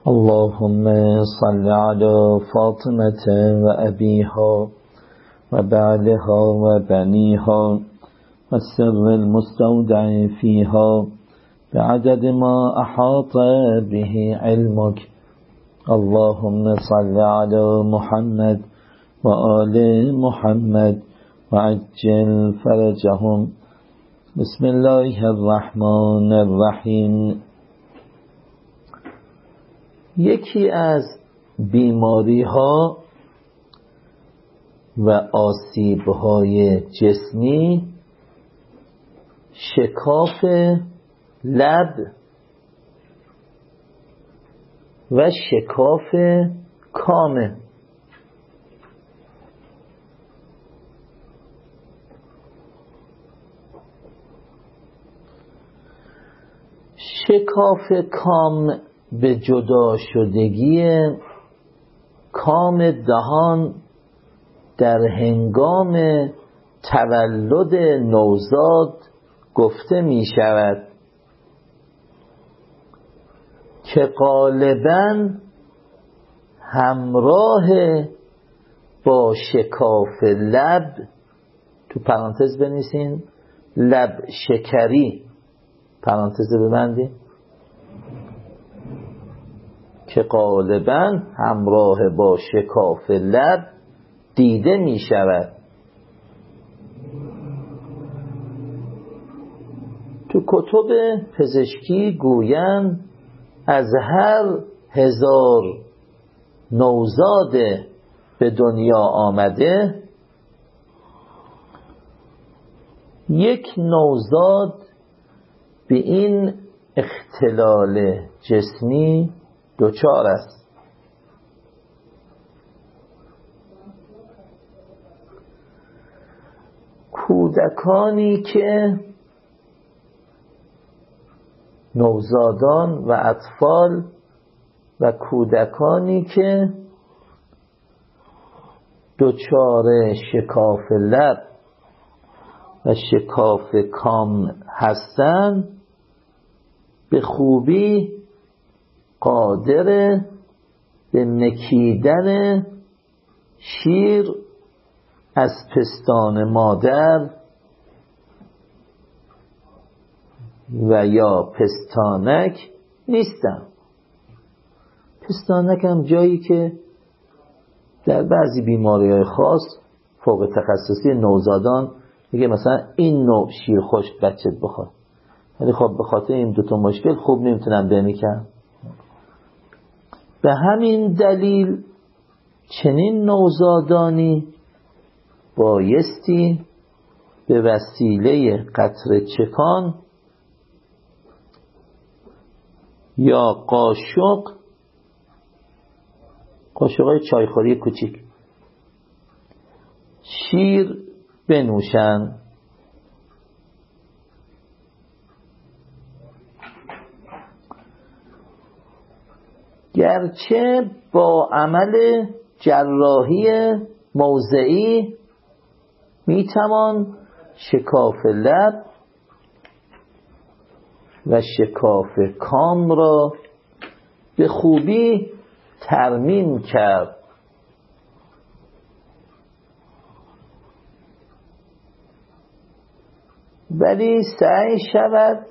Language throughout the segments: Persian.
اللهم صل على فاطمة وأبيها وبعلها وبنيها والسر المستودع فيها بعدد ما أحاط به علمك. اللهم صل على محمد وآل محمد وعجل فرجهم. بسم الله الرحمن الرحیم. یکی از بیماری ها و آسیب های جسمی شکاف لب و شکاف کامه. شکاف کام به جدا شدگی کام دهان در هنگام تولد نوزاد گفته می شود که غالباً همراه با شکاف لب، تو پرانتز بنویسین لب شکری، پرانتز ببندید، که غالباً همراه با شکاف لب دیده می شود. تو کتب پزشکی گویند از هر 1000 نوزاد به دنیا آمده، یک نوزاد به این اختلال جسمی دچار است. کودکانی که نوزادان و اطفال و کودکانی که دچار شکاف لب و شکاف کام هستند به خوبی قادر به مکیدن شیر از پستان مادر و یا پستانک نیستن. پستانک هم جایی که در بعضی بیماری‌های خاص فوق تخصصی نوزادان میگه مثلا این نوع شیر خشک بچت بخواد، ولی خب به خاطر این دوتا مشکل خوب نمیتونن بمیکن. به همین دلیل چنین نوزادانی بایستی به وسیله قطره چکان یا قاشق‌های چایخوری کوچیک شیر بنوشند. گرچه با عمل جراحی موضعی میتوان شکاف لب و شکاف کام را به خوبی ترمیم کرد، ولی سعی شود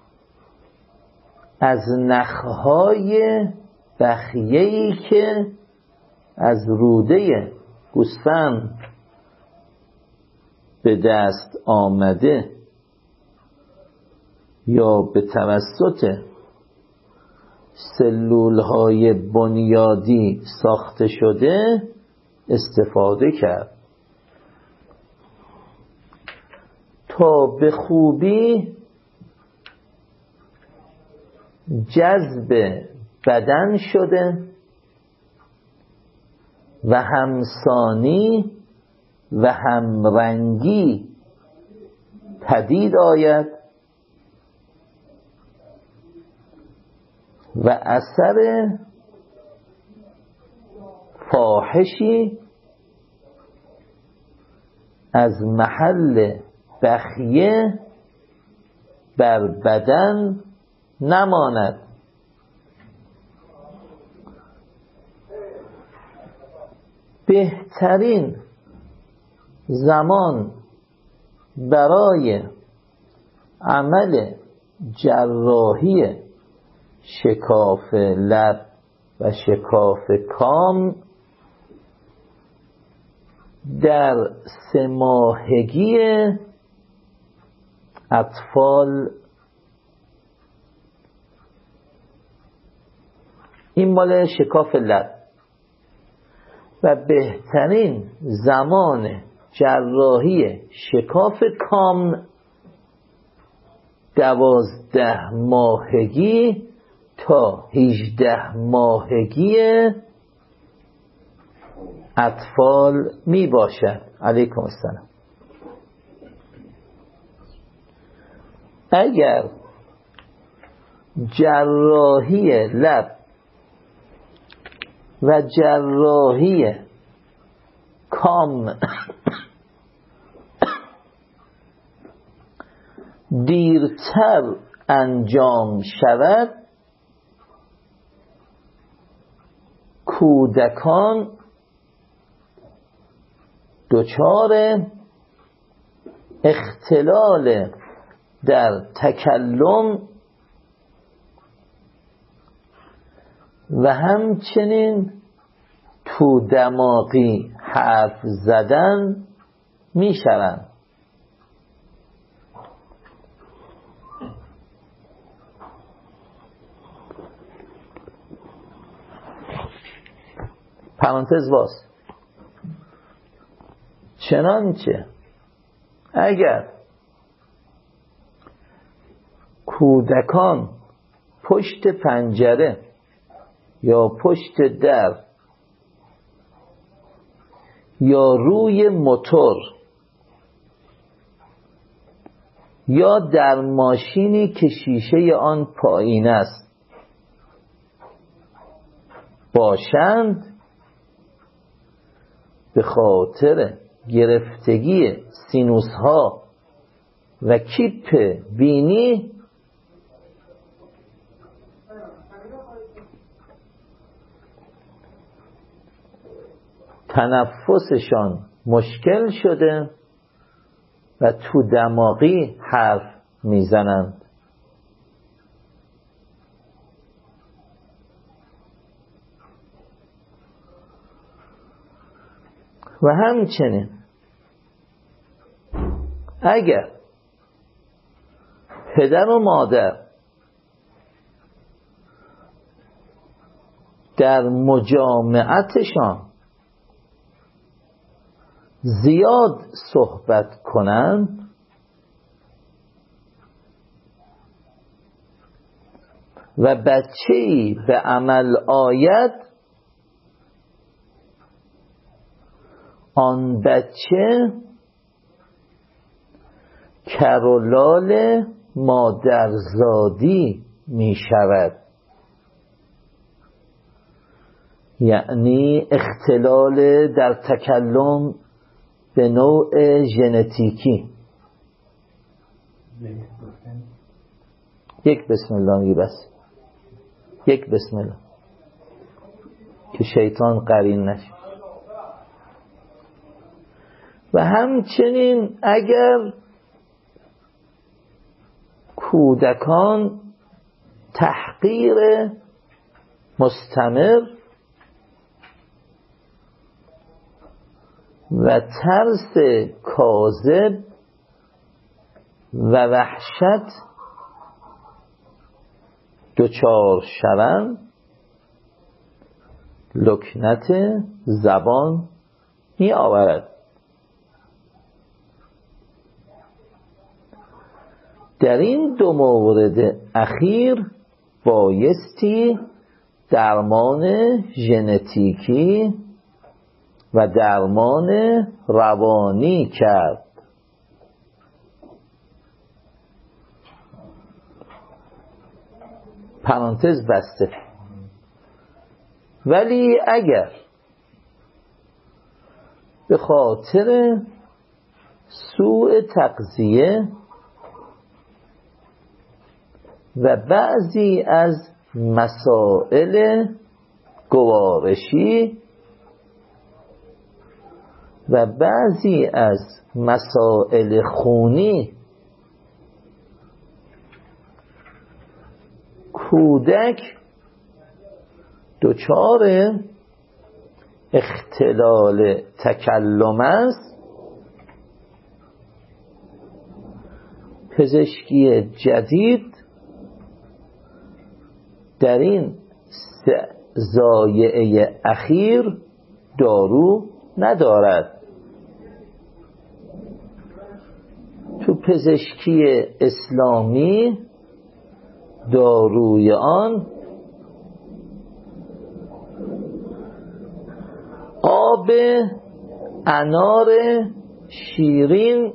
از نخهای بخیه‌ای که از روده گوسفند به دست آمده یا به توسط سلولهای بنیادی ساخته شده استفاده کرد تا به خوبی جذب بدن شده و همسانی و همرنگی پدید آید و اثر فاحشی از محل بخیه بر بدن نماند. بهترین زمان برای عمل جراحی شکاف لب و شکاف کام در 3 ماهگی اطفال. این مال شکاف لب. و بهترین زمان جراحی شکاف کام 12 ماهگی تا 18 ماهگی اطفال می باشد. علیکم السلام. اگر جراحی لب و جراحی کام دیرتر انجام شود، کودکان دچار اختلال در تکلم و همچنین تو دماغی حرف زدن می شوند. پرانتز باز. چنانچه اگر کودکان پشت پنجره یا پشت در یا روی موتور یا در ماشینی که شیشه آن پایین است باشند، به خاطر گرفتگی سینوس ها و کیپ بینی تنفسشان مشکل شده و تو دماغی حرف میزنند. و همچنین اگر پدر و مادر در مجامعتشان زیاد صحبت کنند، و بچه‌ای به عمل آید، آن بچه کرولال مادرزادی می شود، یعنی اختلال در تکلم به نوع ژنتیکی. یک بسم الله میگی بس، یک بسم الله که شیطان قرین نشه. و همچنین اگر کودکان تحقیر مستمر و ترس کاذب و وحشت دچار شوند، لکنت زبان می آورد. در این 2 مورد اخیر بایستی درمان ژنتیکی و درمان روانی کرد. پرانتز بسته. ولی اگر به خاطر سوء تغذیه و بعضی از مسائل گوارشی و بعضی از مسائل خونی کودک دچار اختلال تکلم است، پزشکی جدید در این ضایعه اخیر دارو ندارد. تو پزشکی اسلامی داروی آن آب انار شیرین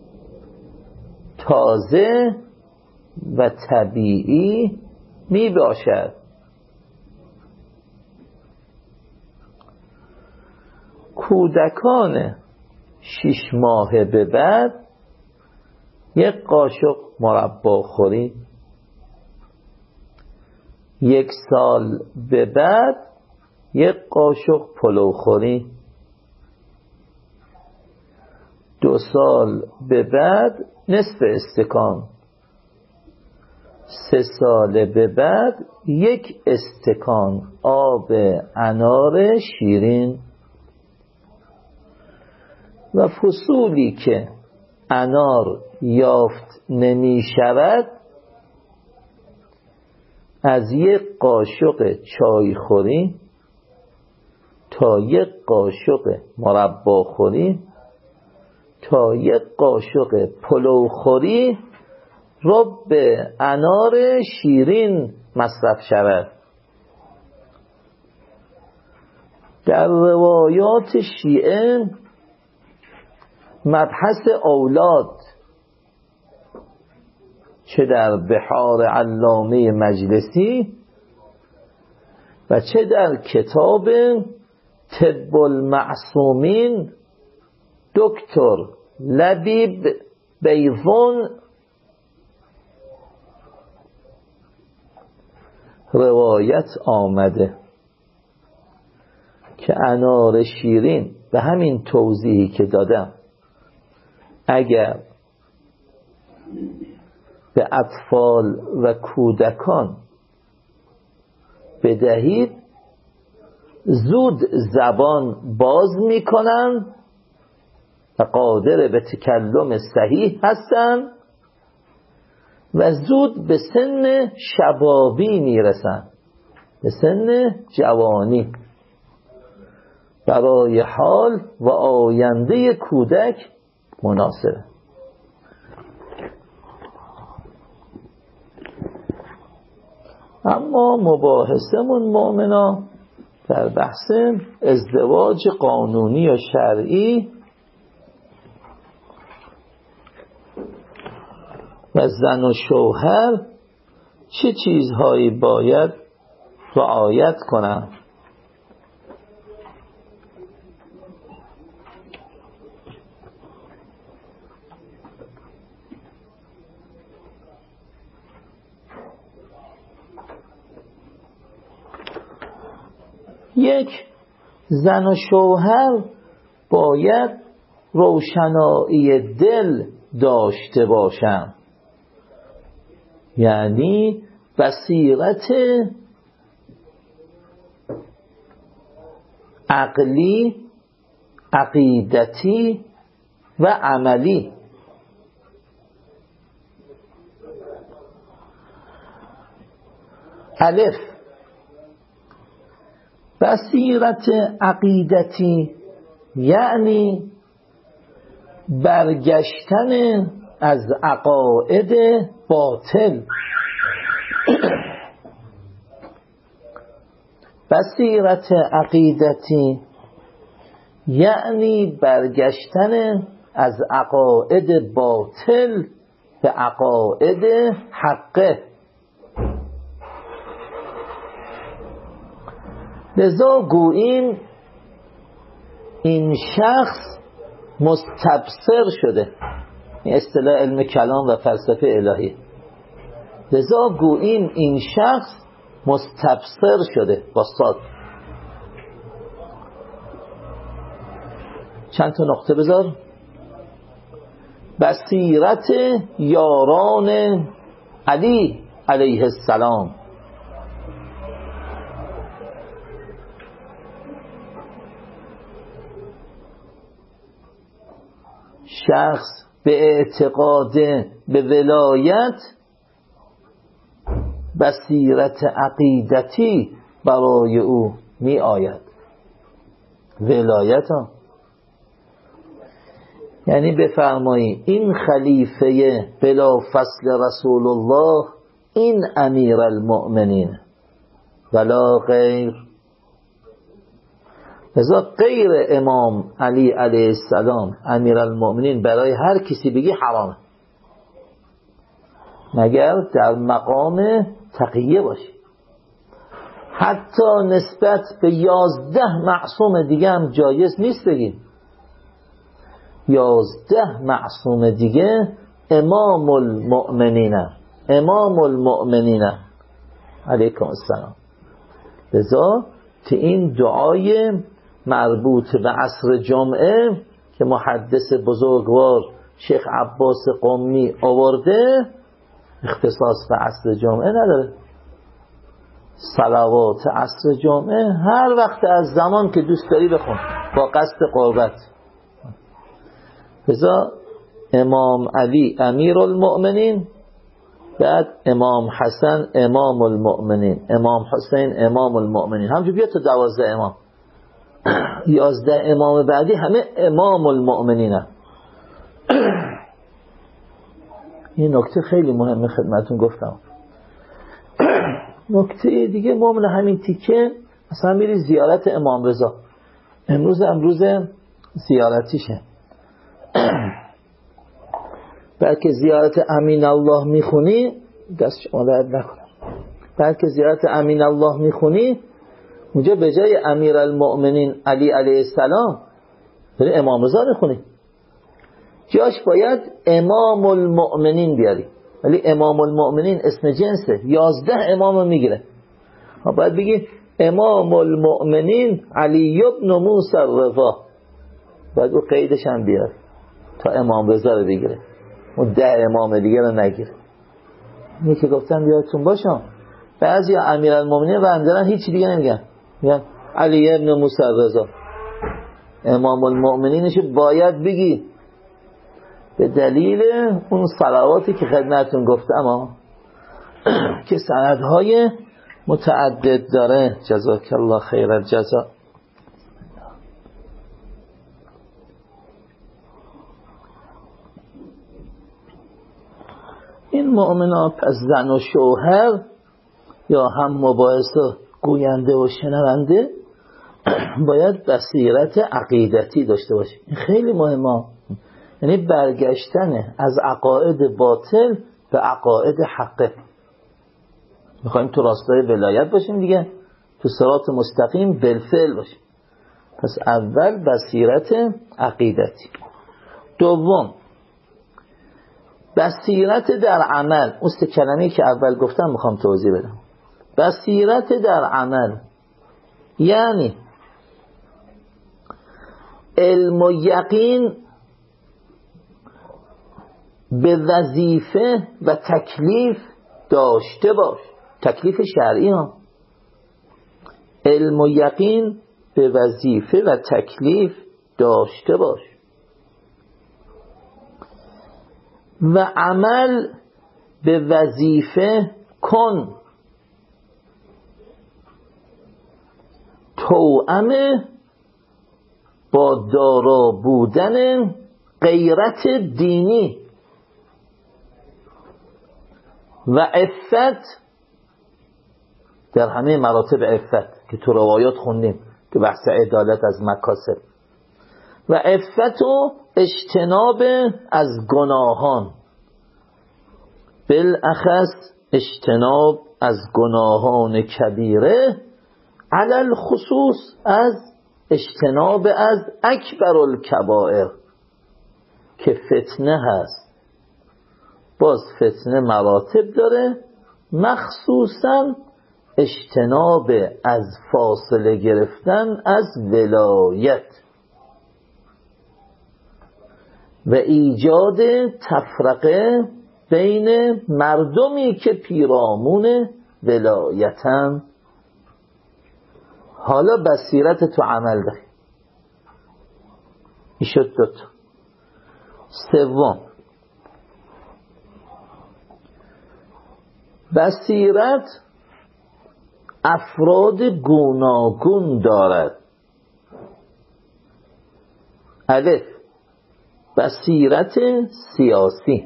تازه و طبیعی می باشد. کودکان 6 ماه به بعد 1 قاشق مربا خوری، 1 سال به بعد 1 قاشق پلو خوری، 2 سال به بعد نصف استکان، 3 سال به بعد 1 استکان آب انار شیرین. و فصولی که انار یافت نمی شود از 1 قاشق چای خوری تا 1 قاشق مربا خوری تا 1 قاشق پلو خوری رب انار شیرین مصرف شود. در روایات شیعه مبحث اولاد چه در بحار علامه مجلسی و چه در کتاب طب المعصومین دکتر لبیب بیضون روایت آمده که انار شیرین به همین توضیحی که دادم اگر به اطفال و کودکان بدهید زود زبان باز میکنند و قادر به تکلم صحیح هستند و زود به سن شبابی میرسند، به سن جوانی. برای حال و آینده کودک مناسبه. اما مباحثمون مؤمنا در بحث ازدواج قانونی و شرعی و زن و شوهر چه چیزهایی باید رعایت کنند. یک، زن و شوهر باید روشنایی دل داشته باشند، یعنی بصیرت عقلی، عقیدتی و عملی. الف، بصیرت عقیدتی یعنی برگشتن از عقاید باطل. بصیرت عقیدتی یعنی برگشتن از عقاید باطل به عقاید حقه. لذا گوییم این شخص مستبصر شده، این اصطلاح علم کلام و فلسفه الهی. لذا گوییم این شخص مستبصر شده با صاد. چند تا نقطه بذار. بصیرت یاران علی علیه السلام. شخص به اعتقاد به ولایت بصیرت عقیدتی برای او می آید. ولایت ها یعنی بفرمایی این خلیفه بلا فصل رسول الله این امیر المؤمنین ولا غیر. لذا غیر امام علی علیه السلام امیر المؤمنین برای هر کسی بگی حرامه، مگر در مقام تقیه باشی. حتی نسبت به 11 معصوم دیگه هم جایز نیست بگیم. 11 معصوم دیگه امام المؤمنین علیکم السلام. لذا که این دعای مربوط به عصر جمعه که محدث بزرگوار شیخ عباس قمی آورده اختصاص به عصر جمعه نداره. صلوات عصر جمعه هر وقت از زمان که دوست داری بخون با قصد قربت. لذا امام علی امیر المؤمنین، بعد امام حسن امام المؤمنین، امام حسین امام المؤمنین، همجور بیاد تا 12 امام. 11 امام بعدی همه امام المؤمنین هم. این نکته خیلی مهمه خدمتون گفتم. نکته دیگه مؤمن همین تیکه مثلا میری زیارت امام رضا، امروز زیارتیشه، بلکه زیارت امین الله میخونی، دست شما درد نکنم، بلکه زیارت امین الله میخونی اونجا به جای امیر المؤمنین علی علیه السلام داری امام رضا میخونی، جاش باید امام المؤمنین بیاری. ولی امام المؤمنین اسم جنسه، 11 امام میگیره. باید بگی امام المؤمنین علی ابن موسی الرضا، باید او قیدش هم بیار تا امام رضا رو بگیره، اون 10 امام دیگه رو نگیره. اینی که گفتم بیارتون باشم. بعضی امیر المؤمنین و اندران هیچی دیگه نمیگن، میگن علی ابن موسی الرضا. امام المؤمنینشو باید بگی به دلیل اون صلواتی که خدمتون گفتم که سندهای متعدد داره. جزاک الله خیر الجزا. این مؤمنان پس زن و شوهر یا هم مباحث گوینده و شنونده باید بصیرت عقیدتی داشته باشه. این خیلی مهمه، یعنی برگشتن از عقاید باطل به عقاید حقه. میخوایم تو راستای ولایت باشیم دیگه، تو صراط مستقیم بالفعل باشیم. پس اول بصیرت عقیدتی. دوم بصیرت در عمل. اون سه کلمه‌ای که اول گفتم میخوام توضیح بدم. بصیرت در عمل یعنی علم و یقین به وظیفه و تکلیف داشته باش. تکلیف شرعی ها. علم و یقین به وظیفه و تکلیف داشته باش و عمل به وظیفه کن. توأم با دارا بودن غیرت دینی و عفت در همه مراتب عفت که تو روایات خوندیم که بحث عدالت از مکاسب و عفت و اجتناب از گناهان، بالاخص اجتناب از گناهان کبیره، علل خصوص از اجتناب از اکبر الکبائر که فتنه هست. باز فتنه مراتب داره، مخصوصا اجتناب از فاصله گرفتن از ولایت. و ایجاد تفرقه بین مردمی که پیرامون ولایتن. حالا بصیرت تو عمل داری. این شد دوتا. سوم، بصیرت افراد گوناگون دارد. الف، بصیرت سیاسی.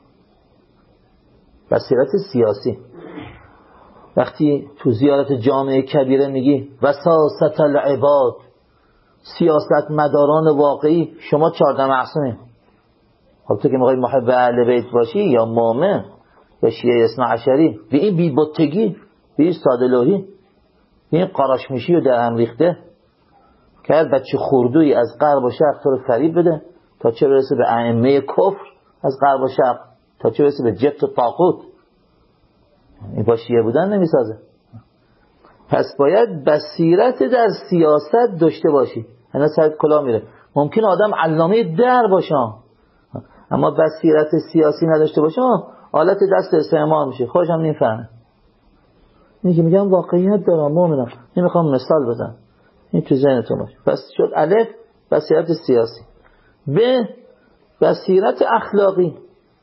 بصیرت سیاسی وقتی تو زیارت جامعه کبیره میگی وساست العباد، سیاست مداران واقعی، شما 14 معصومین. خب تو که میخوای محب اهل بیت باشی یا مومن یا شیعه اثنا عشری، به این بی‌بتگی، به این ساده‌لوحی، به این قاراشمیشی و در هم ریخته که هر بچه خردویی از غرب و شرق تو رو فریب بده تا چه برسه به ائمه کفر از غرب و شرق، تا چه برسه به جبت و طاغوت. این با شیعه بودن نمیسازه. پس باید بصیرت در سیاست داشته باشی. اینا سرت کلا میره. ممکن آدم علامه در باشه اما بصیرت سیاسی نداشته باشه، حالت دست استعمار میشه، خودش هم نمیفهمه. میگم واقعیت دارم مؤمنم، نمیخوام مثال بزنم، این تو ذهنتون باشه. پس شد الف، بصیرت سیاسی. ب، بصیرت اخلاقی.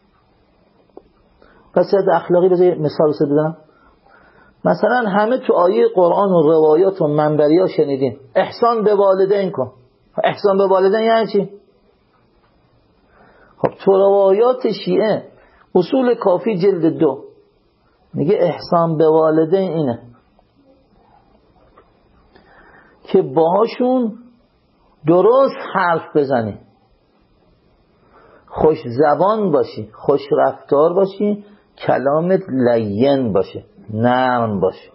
بصیرت اخلاقی بذار مثال بزنم. مثلا همه تو آیه قرآن و روایات و منبری ها شنیدین احسان به والدین کن. احسان به والدین یعنی چی؟ خب تو روایات شیعه اصول کافی جلد 2 میگه احسان به والدین اینه که باهاشون درست حرف بزنی، خوش زبان باشی، خوش رفتار باشی، کلامت لین باشه، نرم باشه.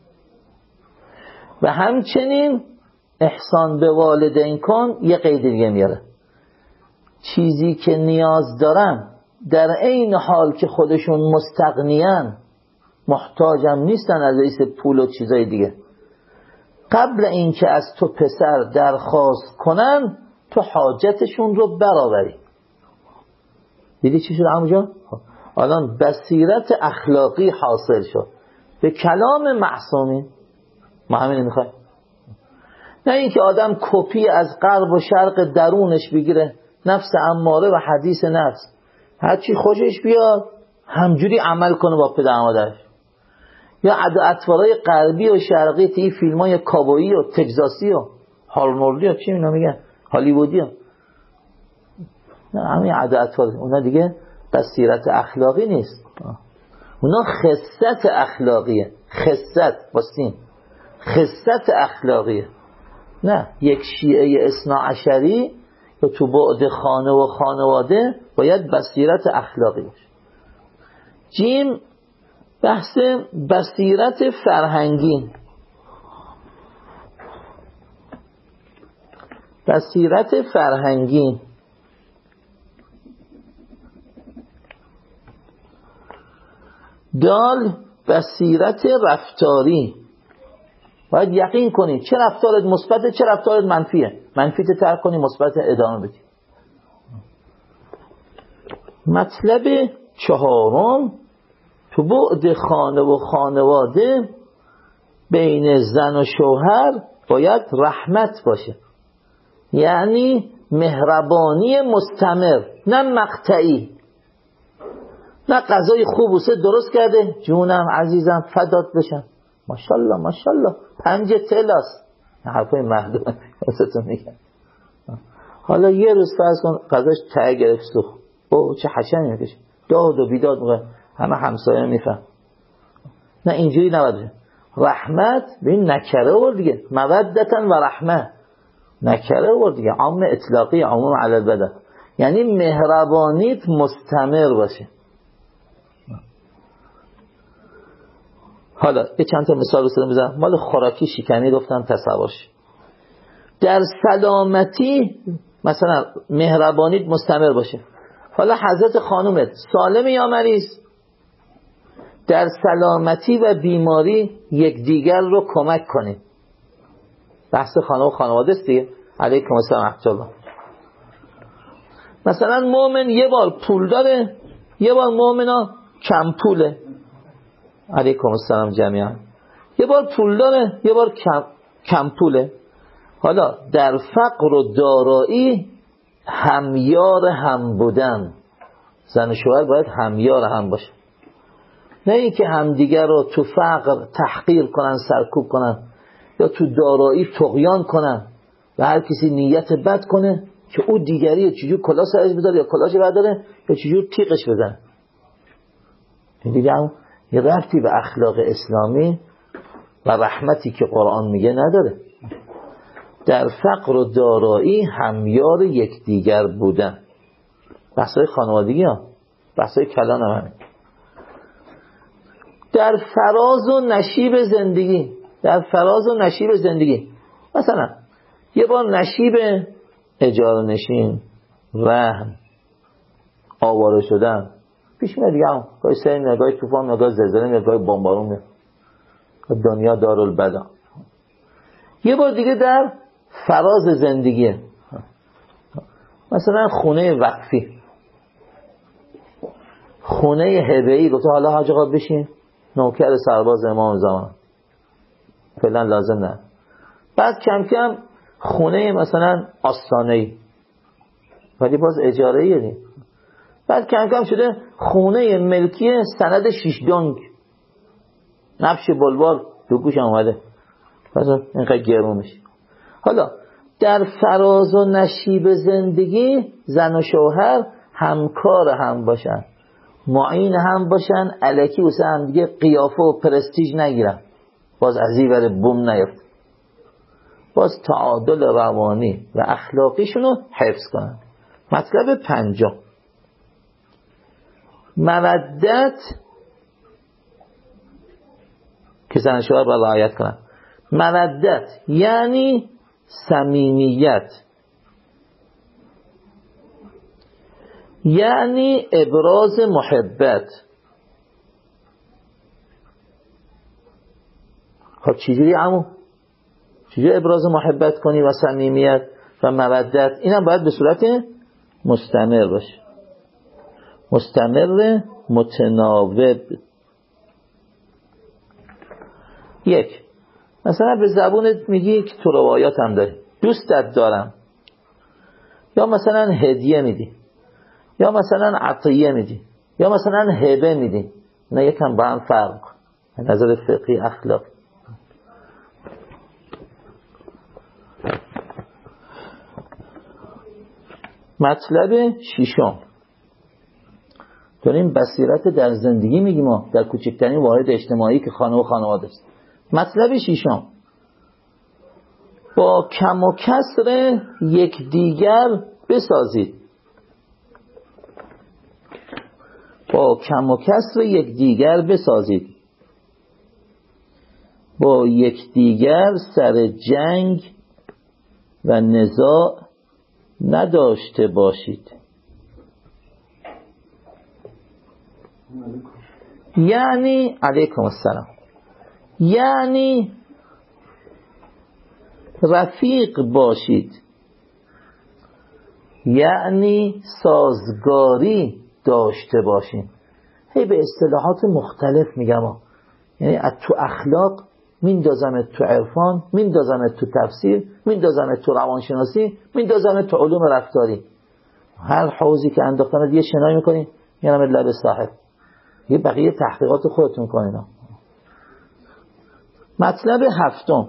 و همچنین احسان به والدین کن یه قید دیگه میاره، چیزی که نیاز دارن در عین حال که خودشون مستغنیان، محتاجم نیستن از رئیس پول و چیزای دیگه، قبل اینکه از تو پسر درخواست کنن تو حاجتشون رو برآوری. دیدی چی شد عمو؟ الان بصیرت اخلاقی حاصل شد به کلام معصومین. ما همین میخوایم، نه اینکه آدم کپی از غرب و شرق درونش بگیره، نفس اماره و حدیث نفس، هرچی خوشش بیاد همجوری عمل کنه با پدر مادرش. یا اطوارای غربی و شرقی، تی فیلمای کابویی و تگزاسی و هالموردی و چی اینا میگن، هالیوودی ها. نه همین اطوار اونا دیگه بصیرت اخلاقی نیست، اونا خست اخلاقیه. خست با سین، خست اخلاقیه. نه یک شیعه اثنا عشری یا تو بعد خانه و خانواده باید بصیرت اخلاقی باشه. جیم، بحث بصیرت فرهنگی. بصیرت فرهنگی دال، بصیرت رفتاری. باید یقین کنی چه رفتارت مثبته چه رفتارت منفیه، منفیت ترک کنی، مثبت ادامه بدی. مطلب چهارم، تو بعد خانه و خانواده بین زن و شوهر باید رحمت باشه، یعنی مهربانی مستمر، نه مقطعی. نه غذای خوب و سه درست کرده جونم عزیزم فدات بشم ماشاءالله ماشاءالله 5 تلاس، حرفای مردم واسهتون میگم. حالا یه روز فرض کن غذاش ته گرفت سوخت، اوه چه حشمی میکشه، داد و بیداد میکنه، همه همسایه میفهم. نه اینجوری نباید. رحمت ببین نکره ورد دیگه، مودتن و رحمت نکره ورد دیگه، عام اطلاقی، عموم علی البدن، یعنی مهربانیت مستمر باشه. حالا یه چند تا مثال بزنم. مال خوراکی شکنی گفتم تصورش. در سلامتی مثلا مهربانیت مستمر باشه. حالا حضرت خانومت سالم یا مریض، در سلامتی و بیماری یکدیگر رو کمک کنید. بحث خانه و خانواده است دیگه. علیکم السلام ورحمة الله. مثلا مؤمن یه بار پول داره، یه بار مؤمنا کم پوله. علیکم السلام جمیعا. یه بار پول داره، یه بار کم پوله. حالا در فقر و دارایی همیار هم بودن، زن و شوهر باید همیار هم باشه، نه اینکه همدیگر رو تو فقر تحقیر کنن، سرکوب کنن، یا تو دارایی طغیان کنن و هر کسی نیت بد کنه که او دیگری چجور کلا سرش بذاره یا کلاش برداره یا چجور تیغش بزنه. این دیگه هم یه ربطی به اخلاق اسلامی و رحمتی که قرآن میگه نداره. در فقر و دارایی همیار یکدیگر بودن. بحثای خانوادگی ها، بحثای کلان هم همین. در فراز و نشیب زندگی، در فراز و نشیب زندگی، مثلا یه بار نشیب اجاره نشین، رهن، آواره شدن پیش میاد دیگه، هم گاهی سیل میاد، گاهی طوفان میاد، گاهی زلزله میاد، گاهی بمبارون میاد، دنیا دارالبدا. یه بار دیگه در فراز زندگی، مثلا خونه وقفی، خونه هبه‌ای، گفته حالا حاج آقا بشین نوکر سرباز امام زمان، فعلا لازم نه. بعد کم کم خونه مثلا آستانه‌ای، ولی باز اجاره‌ای دید. بعد کم کم شده خونه ملکی سند 6 دنگ، نفش بلوار دو گوش اومده، پس اینقدر گرون میشه. حالا در فراز و نشیب زندگی زن و شوهر همکار هم باشن، معین هم باشن، الکی واسه هم دیگه قیافه و پرستیژ نگیرن، باز از این ور بوم نیفت، باز تعادل روانی و اخلاقیشونو حفظ کنن. مطلب 5، مودت که زن و شوهر باید رعایت کنن. مودت یعنی صمیمیت، یعنی ابراز محبت. خب چجوری عمو؟ چجوری ابراز محبت کنی و صمیمیت و مودت؟ اینم باید به صورت مستمر باشه، مستمر، متناوب. یک، مثلا به زبونت میگی که تو روایات هم داری، دوستت دارم، یا مثلا هدیه میدی، یا مثلا عطیه میدی، یا مثلا هبه میدی. نه یکم با هم فرق کن نظر فقهی اخلاق. مطلب 6، داریم بصیرت در زندگی میگیم، ما در کوچکترین واحد اجتماعی که خانه و خانواده است. مطلب 6، با کم و کسر یکدیگر بسازید. با کم و کسر یکدیگر بسازید، با یکدیگر سر جنگ و نزاع نداشته باشید. یعنی علیکم السلام، یعنی رفیق باشید، یعنی سازگاری داشته باشین. هی به اصطلاحات مختلف میگم، یعنی از تو اخلاق میندازمت تو عرفان، میندازمت تو تفسیر، میندازمت تو روانشناسی، میندازمت تو علوم رفتاری. هر حوزی که انداختمت یه شنایی میکنی، میانمت لب صاحب، یه بقیه تحقیقات خودتون کنین. مطلب 7،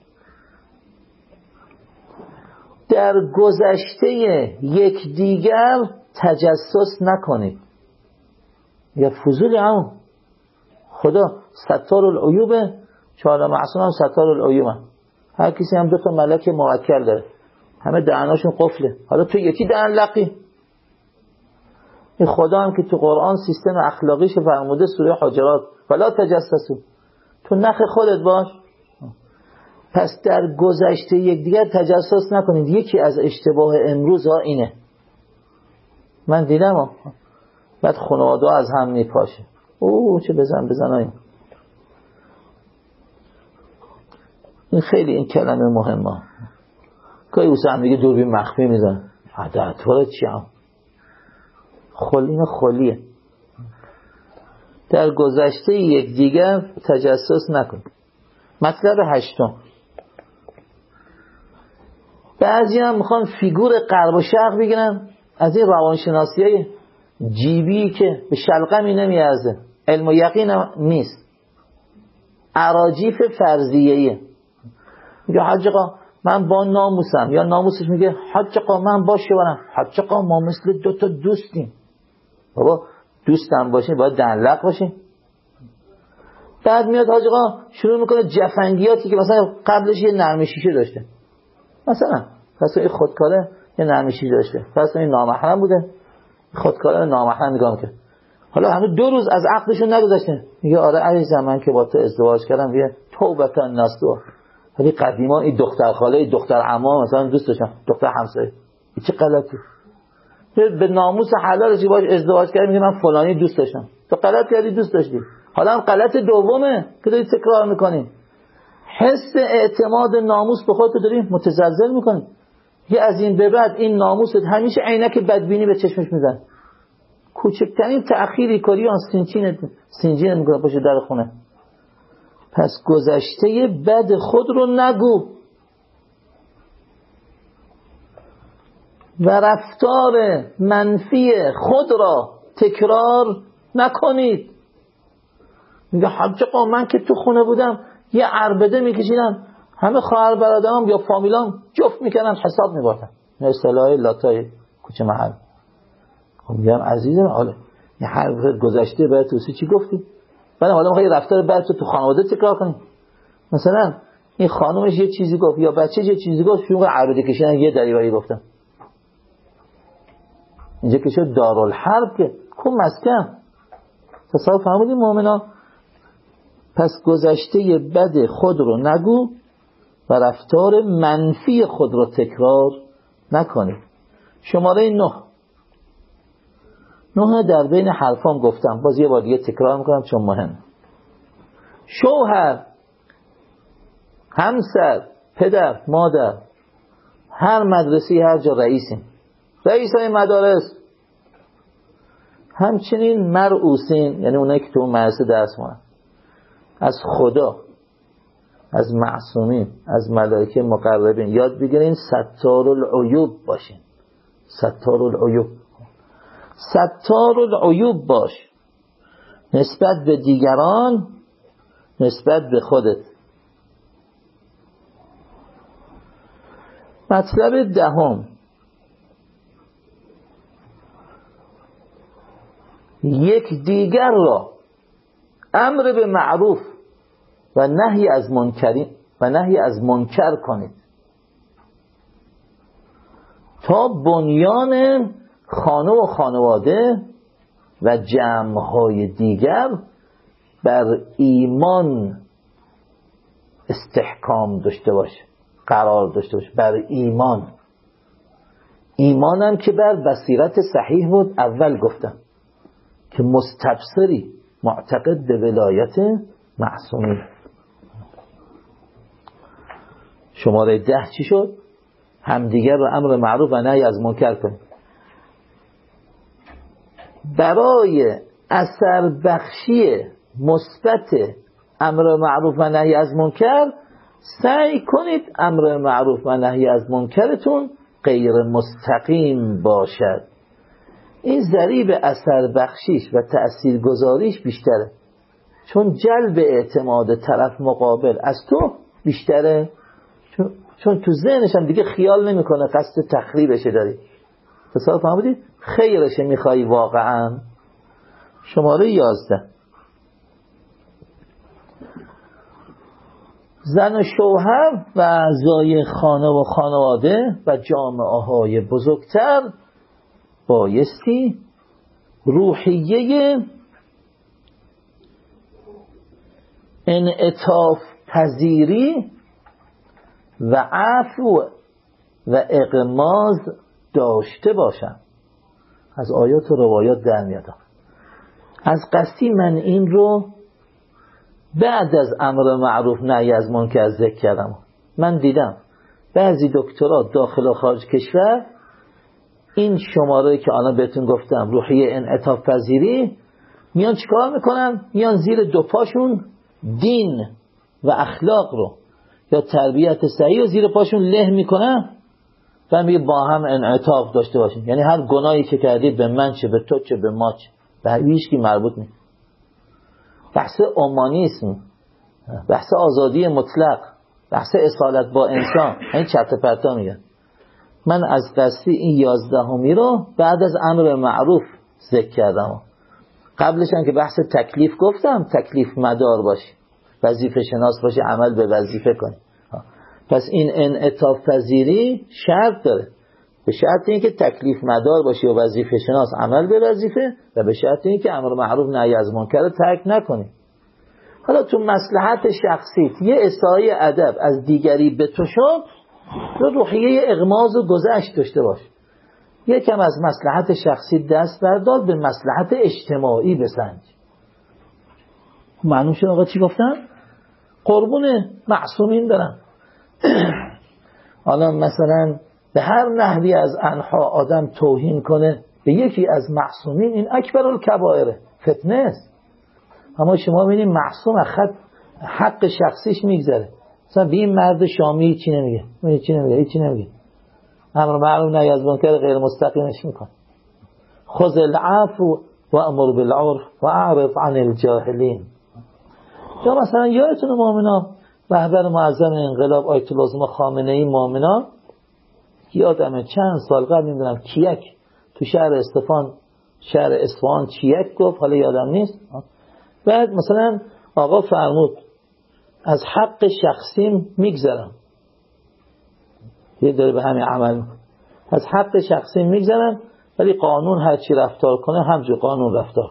در گذشته یکدیگر تجسس نکنید. یا فضولی هم خدا ستار العیوبه، چهار معصوم هم ستار العیوبه. هر کسی هم 2 تا ملک موکل داره، همه دهناشون قفله، حالا تو یکی دهن لقی. این خدا هم که تو قرآن سیستم اخلاقیش فرموده سوره حجرات ولا تجسسوا، تو نخ خودت باش. پس در گذشته یکدیگر تجسس نکنید. یکی از اشتباه امروز ها اینه، من دیدم بعد خانواده ها از هم میپاشه، چه بزن این خیلی این کلمه مهمه. گاهی اوسه هم دیگه دوربین مخفی میزن، عدد وارد چی هم این خلیه. در گذشته یکدیگر تجسس نکن. مطلب 8. بعضی هم میخوان فیگور غرب و شرق بگیرن از این روانشناسیای جیبی که به شلقمی نمیارزه، علم و یقین هم نیست، اراجیف فرضیه‌ایه. میگه حاج آقا من با ناموسم، یا ناموسش میگه حاج آقا من با شوهرم، حاج آقا ما مثل 2 تا دوستیم. بابا دوستم باشین باید دنلق باشین. بعد میاد حاج آقا شروع میکنه جفنگیاتی که مثلا قبلش یه نرم شیشه داشته، مثلا پس این خودکاره یه نرم شیشه داشته، پس این نامحرم بوده، خودکاره نامحرم نگاه میکنه. حالا همه 2 روز از عقدشون نگذشته، میگه آره عزیزم من که با تو ازدواج کردم یه توبتن نستو. ولی قدیما این دختر خاله، دختر عمه مثلا دوست داشتن، دختر همسایه. این چه غلطی؟ به ناموس حلالش باش ازدواج کردی، میگه من فلانی دوست داشتم. تو غلط کردی دوست داشتی. حالا هم غلط دومه که داری تکرار میکنی. حس اعتماد ناموس به خودت داری متزلزل میکنی. یه از این به بعد این ناموست همیشه عینک بدبینی به چشمش میزن. کوچکترین تأخیری کاری آن سینجین میکنه پشت در خونه. پس گذشته بد خود رو نگو و رفتار منفی خود را تکرار نکنید. میگه حاج آقا من که تو خونه بودم یه عربده میکشیدم، همه خواهر برادرام یا فامیلام جفت میکنن حساب میبردن. نه اصطلاح لاتای کوچه محل. خب میگم عزیزم حالا یه حرف گذشته باید تو چی گفتی؟ بعد حالا میخوای رفتار بد تو خانواده تکرار کنی. مثلا این خانومش یه چیزی گفت یا بچه یه چیزی گفت، شروع عربده کشیدن یه دریوری گفتن. اینجا که شد دارالحرب که کن مسکن. تصور فهمیدین مؤمنا؟ پس گذشته بد خود رو نگو و رفتار منفی خود رو تکرار نکنید. شماره 9 در بین حرفام گفتم، باز یه بار دیگه تکرار میکنم چون مهم. شوهر، همسر، پدر، مادر، هر مدرسه هر جا رئیسیم، رئیسای مدارس، همچنین مرعوسین، یعنی اونایی که تو مدرسه درس میخونن، از خدا، از معصومین، از ملائکه مقربین یاد بگیرین ستار العیوب باشین. ستار العیوب، ستار العیوب باش، نسبت به دیگران، نسبت به خودت. مطلب 10، یک دیگر را امر به معروف و نهی از منکر کنید تا بنیان خانه و خانواده و جمع‌های دیگر بر ایمان استحکام داشته باشه، قرار داشته باشه. بر ایمانم که بر بصیرت صحیح بود. اول گفتم که مستبصری معتقد به ولایت معصومی. شماره 10 چی شد؟ همدیگر رو امر معروف و نهی از منکر کنید. برای اثر بخشی مثبت امر معروف و نهی از منکر سعی کنید امر معروف و نهی از منکرتون غیر مستقیم باشد. این ضریب اثر بخشیش و تأثیر گذاریش بیشتره، چون جلب اعتماد طرف مقابل از تو بیشتره، چون تو ذهنش هم دیگه خیال نمیکنه قصد تخریبشه داری. تصور فهمیدید؟ خیرش میخوای واقعا. شماره 11، زن و شوهر و اعضای خانه و خانواده و جامعه های بزرگتر بایستی روحیه انعطاف پذیری و عفو و اغماض داشته باشم. از آیات و روایات در میاد. از قصدی من این رو بعد از امر معروف نهی از منکر ذکر کردم. من دیدم بعضی دکترها داخل و خارج کشور این شماره که الان بهتون گفتم روحیه انعطاف پذیری، میان چیکار میکنن؟ میان زیر دو پاشون دین و اخلاق رو یا تربیت صحیح رو زیر پاشون له میکنن و میگه با هم انعطاف داشته باشین. یعنی هر گناهی که کردید به من چه، به تو چه، به ما چه، به هیچ کی مربوط نیست. بحث اومانیسم، بحث آزادی مطلق، بحث اصالت با انسان، این چرت و پرتا میگن. من از قصدی این 11می رو بعد از امر معروف ذکر کردم. قبلش هم که بحث تکلیف گفتم، تکلیف مدار باشی، وظیفه شناس باشی، عمل به وظیفه کنی. پس این انعطاف پذیری شرط داره، به شرط اینکه تکلیف مدار باشی و وظیفه شناس، عمل به وظیفه، و به شرط اینکه امر معروف نهی از منکر رو ترک نکنی. حالا تو مصلحت شخصیت یه اسای ادب از دیگری به تو شد، روحیه اغماض و گذشت داشته باش. یکم از مصلحت شخصی دست بردار، به مصلحت اجتماعی بسنج. معلوم شد آقا چی گفتم؟ قربون معصومین برم. حالا مثلا به هر نحوی از انها آدم توهین کنه به یکی از معصومین، این اکبر الکبائر، فتنه است. اما شما ببینید معصوم حق شخصیش میگذره. مثلا به این مرد شامی چی نمیگه، چی نمیگه، امر معروف نهی از منکر غیر مستقیمش میکنه. خذ العفو و امر بالعرف و اعرض عن الجاهلین. یا مثلا یادتون مؤمنا رهبر معظم انقلاب آیت الله خامنه‌ای مؤمنا، یادمه چند سال قبل نمیدونم کیک تو شهر اصفهان چیک گفت، حالا یادم نیست. بعد مثلا آقا فرمود از حق شخصیم میگذرم، یه داره به همین عمل میکنه، از حق شخصیم میگذرم ولی قانون هر چی رفتار کنه همجور قانون رفتار.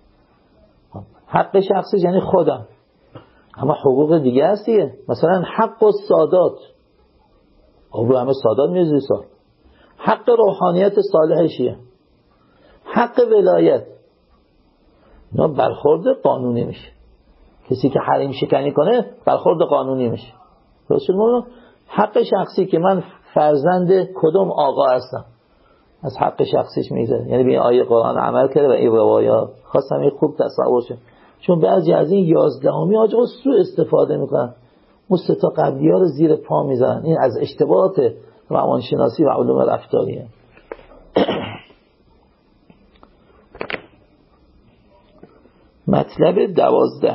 حق شخصی یعنی خودم، اما حقوق دیگه هست دیگه. مثلا حق السادات، رو همه سادات میرزی سال، حق روحانیت صالح شیعه، حق ولایت، اینا برخورد قانونی میشه. کسی که حریم شکنی کنه برخورد قانونی میشه. درست؟ حق شخصی که من فرزند کدوم آقا هستم، از حق شخصیش میذاره. یعنی به این آیه قرآن عمل کرده و این روایات خواستم این خوب تصور شه، چون بعضی از این 11می آقا سوء استفاده میکنن، اون سه تا قبلی ها رو زیر پا میذارن. این از اشتباهات روانشناسی و علوم رفتاریه. مطلب 12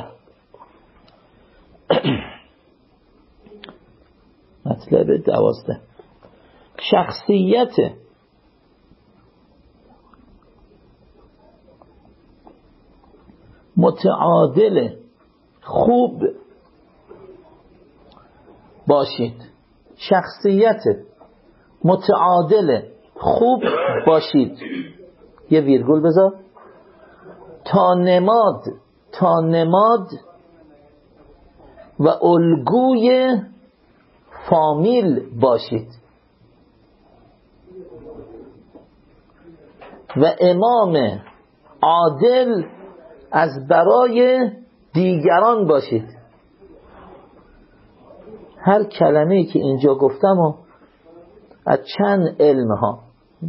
مطلب 12 شخصیت متعادل خوب باشید. شخصیت متعادل خوب باشید، یه ویرگول بذار، تا نماد و الگوی فامیل باشید و امام عادل از برای دیگران باشید. هر کلمه‌ای که اینجا گفتم و از چند علم ها.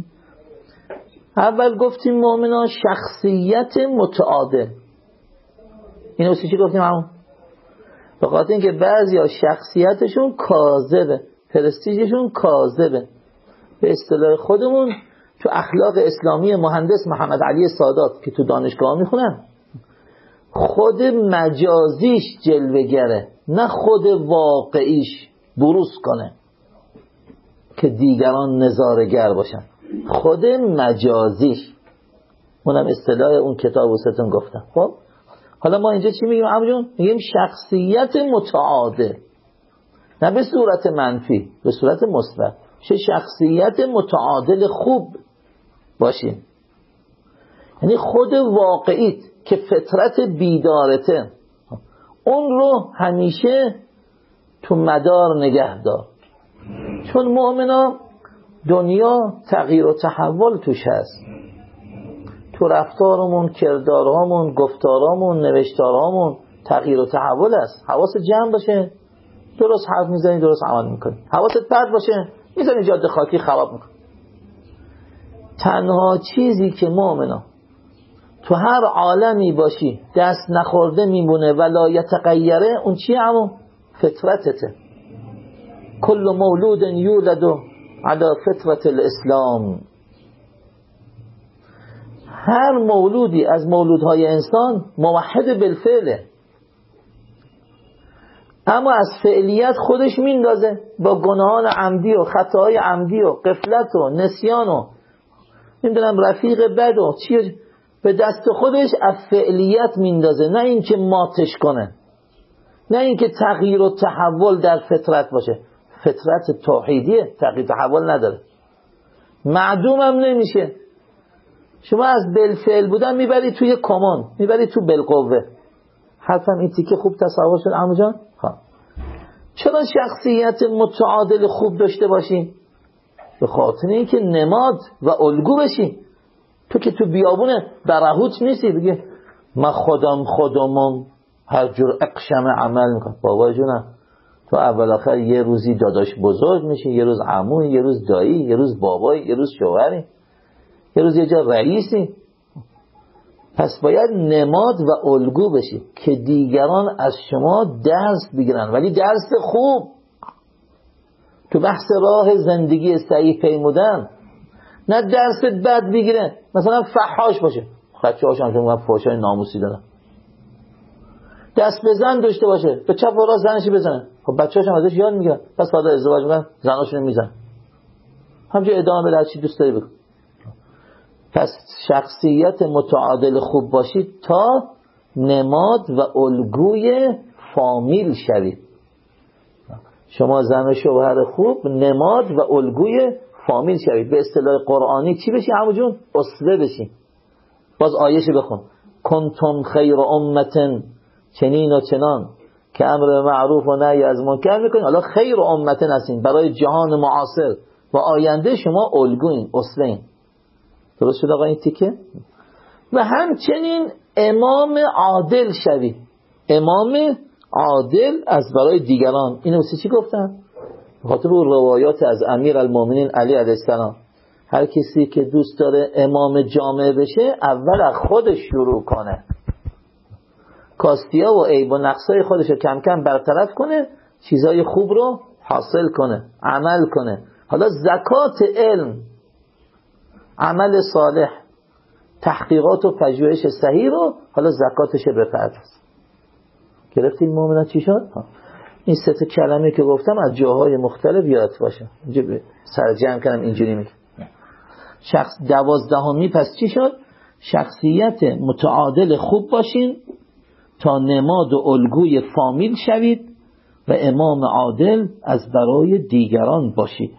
اول گفتیم مؤمنان شخصیت متعادل، اینو چی گفتیم همون؟ به خاطر اینکه بعضیا شخصیتشون کاذبه، پرستیژشون کاذبه. به اصطلاح خودمون تو اخلاق اسلامی مهندس محمد علی سادات که تو دانشگاه میخونن، خود مجازیش جلوه‌گره، نه خود واقعیش بروز کنه که دیگران نظاره‌گر باشن. خود مجازیش، اونم اصطلاح اون کتاب وستون گفتم. خب حالا ما اینجا چی میگیم عمو؟ میگیم شخصیت متعادل، نه به صورت منفی، به صورت مثبت. شخصیت متعادل خوب باشین، یعنی خود واقعیت که فطرت بیدارته، اون رو همیشه تو مدار نگه دار. چون مؤمنا دنیا تغییر و تحول توش هست، تو رفتارمون، کردارهامون، گفتارامون، نوشتارهامون تغییر و تحول هست. حواست جمع باشه، درست حرف میزنی، درست عمل میکنی. حواست پرت باشه، میزنی جاده خاکی خراب میکنی. تنها چیزی که مؤمنا تو هر عالمی باشی دست نخورده میمونه ولا یتغیره، اون چیه؟ همون فطرتته. کل مولود یولد علی فطرت الاسلام. هر مولودی از مولودهای انسان موحد بالفعله، اما از فعلیت خودش میندازه با گناهان عمدی و خطاهای عمدی و غفلت و نسیان و نمیدونم رفیق بد و چی، به دست خودش از فعلیت میندازه، نه اینکه ماتش کنه، نه اینکه تغییر و تحول در فطرت باشه. فطرت توحیدیه، تغییر تحول نداره، معدوم هم نمیشه. شما از بالفعل بودن میبری توی کمان، میبری تو بالقوه. حتما این تیکه خوب تصور شد عمو جان؟ چرا شخصیت متعادل خوب داشته باشیم؟ به خاطر اینکه نماد و الگو بشیم. تو که تو بیابونه برهوت نیستی بگی من خودمم هر جور اقشم عمل میکنم. بابا جونم تو اول آخر یه روزی داداش بزرگ میشی، یه روز عموی، یه روز دایی، یه روز بابایی، یه روز شوهری، یه روز یه جا رئیسی. پس باید نماد و الگو بشی که دیگران از شما درس بگیرن، ولی درس خوب. تو بحث راه زندگی صحیح پیمودن، نه درس بد بگیره. مثلا فحاش باشه، بچه هاشم چون فحاشای ناموسی دارن، دست به زن داشته باشه، به چپ و راست زنشی بزنه، خب بچه هاشم ازش یاد میگیرن، پس بعد ازدواج میکنن زناشون میزن، همچه ادامه بده، هرچی دوست داری بکن. پس شخصیت متعادل خوب باشید تا نماد و الگوی فامیل شوید. شما زن و شوهر خوب نماد و الگوی فامیل شوید. به اصطلاح قرآنی چی بشی عمو جون؟ اسوه بشی. باز آیه‌شو بخون، کنتم خیر امة، چنین و چنان که امر معروف و نهی از منکر میکنین. حالا خیر امة هستین برای جهان معاصر و آینده، شما الگوین، اسوه‌ین. درست شد آقا این تیکه؟ و همچنین امام عادل شوید. امام عادل از برای دیگران. اینو واسه چی گفتن؟ بخاطر روایات از امیر المومنین علی علیه السلام، هر کسی که دوست داره امام جامعه بشه اول از خودش شروع کنه، کاستیا و عیب و نقصای خودش رو کم کم برطرف کنه، چیزای خوب رو حاصل کنه، عمل کنه. حالا زکات علم، عمل صالح، تحقیقات و پژوهش صحیح رو حالا زکاتش بپرداز. گرفتین مؤمنان چی شد؟ این سه تا کلمه که گفتم از جاهای مختلف یاد باشه. اینجا سرجم کردم اینجوری میگه. شخص 12 پس چی شد؟ شخصیت متعادل خوب باشین تا نماد و الگوی فامیل شوید و امام عادل از برای دیگران باشید.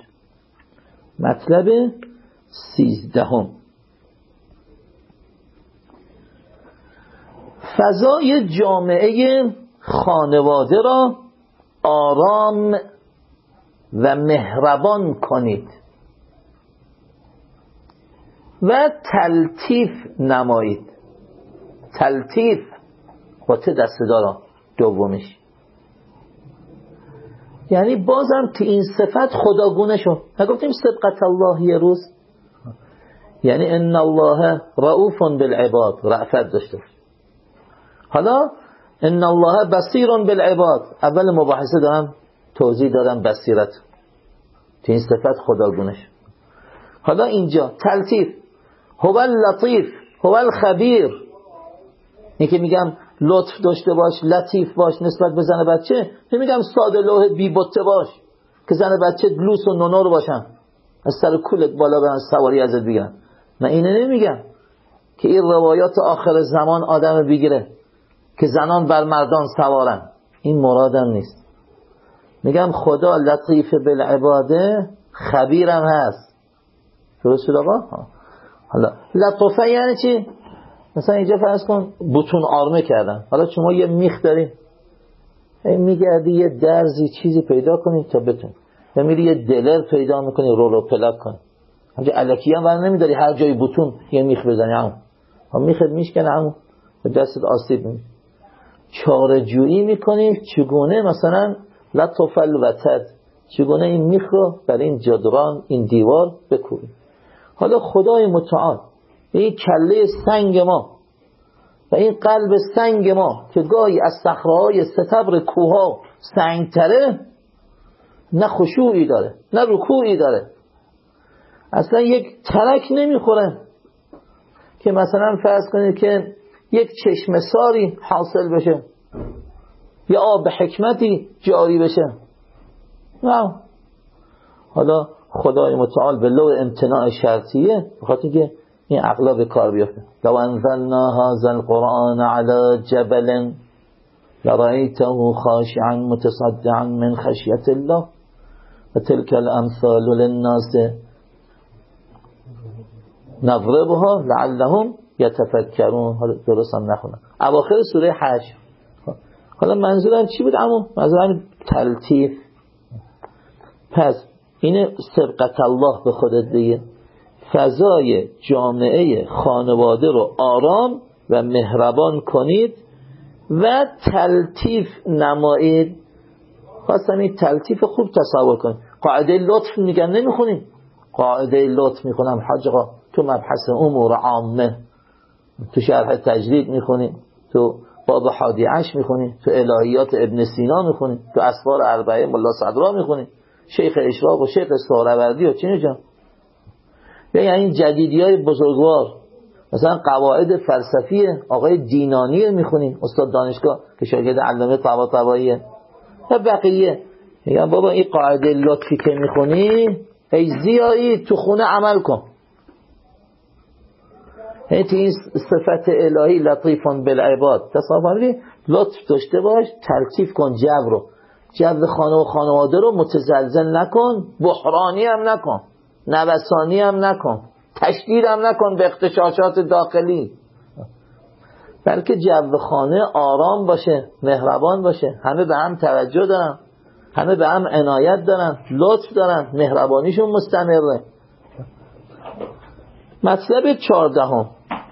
مطلب 13، فضای جامعه خانواده را آرام و مهربان کنید و تلطیف نمایید. تلطیف با ته دست دارم دومش، یعنی بازم که این صفت خداگونه شد. نگفتیم صدقت الله یه روز، یعنی ان الله رؤوف بالعباد، رأفت داشته. حالا ان الله بصیر بالعباد، اول مباحثه دارم توضیح دادم بصیرت، که این صفت خداگونه شد. حالا اینجا تلطیف، هو اللطیف هو الخبیر. این که میگم لطف داشته باش، لطیف باش نسبت به زن بچه، نمیگم ساده لوح بی بطه باش که زن بچه لوس و نونور باشن از سر کولت بالا برن سواری ازت بگیرن. من اینه نمیگم که این روایات آخر زمان آدم بگیره که زنان بر مردان سوارن، این مرادم نیست. میگم خدا لطیف بالعباده، خبیرم هست. درست شد آقا؟ حالا لطفه یعنی چی؟ مثلا اینجا فرض کن بوتون آرمه کردن، حالا شما یه میخ دارین، میگردی یه درزی چیزی پیدا کنید تا بتون، یا میری یه دلر پیدا میکنی رو پلاک کنی. همچه الکی هم برای نمیداری هر جای بوتون یه میخ بزنی، هم میخت میشکنه، هم به دستت آسیب میشه. چاره جویی میکنی چگونه مثلا لطف الوتد، چگونه این میخ رو برای این جدران، این دیوار بکوبی. حالا خدای متعال این کله سنگ ما و این قلب سنگ ما که گاهی از صخره‌های ستبر کوها سنگتره، نه خشوعی داره نه رکوعی داره، اصلا یک ترک نمیخوره که مثلا فرض کنید که یک چشمه ساری حاصل بشه یا آب حکمتی جاری بشه. نه، حالا خدای متعال به لو امتناع شرطیه بخاطر که این عقلا به کار بیفته. لو انزلنا هذا القرآن على جبل لرأيته خاشعا متصدعا من خشية الله وتلك الامثال للناس نضربها لعلهم يتفکرون. حالا درست هم نخونم اواخر سوره حشر. حالا منظورم چی بود عمو؟ منظورم تلطیف. پس این سبقت الله به خودت دیگه، فضای جامعه خانواده رو آرام و مهربان کنید و تلطیف نمایید. خواستم این تلطیف خوب تصور کنید. قاعده لطف میگن نمیخونید؟ قاعده لطف میخونم حاج آقا تو مبحث امور عامه، تو شرح تجرید میخونید، تو باب حادی عشر میخونید، تو الهیات ابن سینا میخونید، تو اسفار اربعه ملا صدرا میخونید، شیخ اشراق و شیخ سهروردی و چی نجام. یعنی این جدیدی های بزرگوار مثلا قواعد فلسفی آقای دینانی میخونید، استاد دانشگاه که شاگرد علامه طباطباییه و بقیه. میگن بابا این قاعده لطفی که میخونی ای زیایی تو خونه عمل کن. این صفت الهی لطیفان بالعباد تصور لطف داشته باش، تلطیف کن جو خانه و خانواده رو متزلزل نکن، بحرانی هم نکن، نوسانی هم نکن، تشدید هم نکن به اغتشاشات داخلی، بلکه جو خانه آرام باشه، مهربان باشه، همه به هم توجه دارن، همه به هم عنایت دارن، لطف دارن، مهربانیشون مستمره. مطلب 14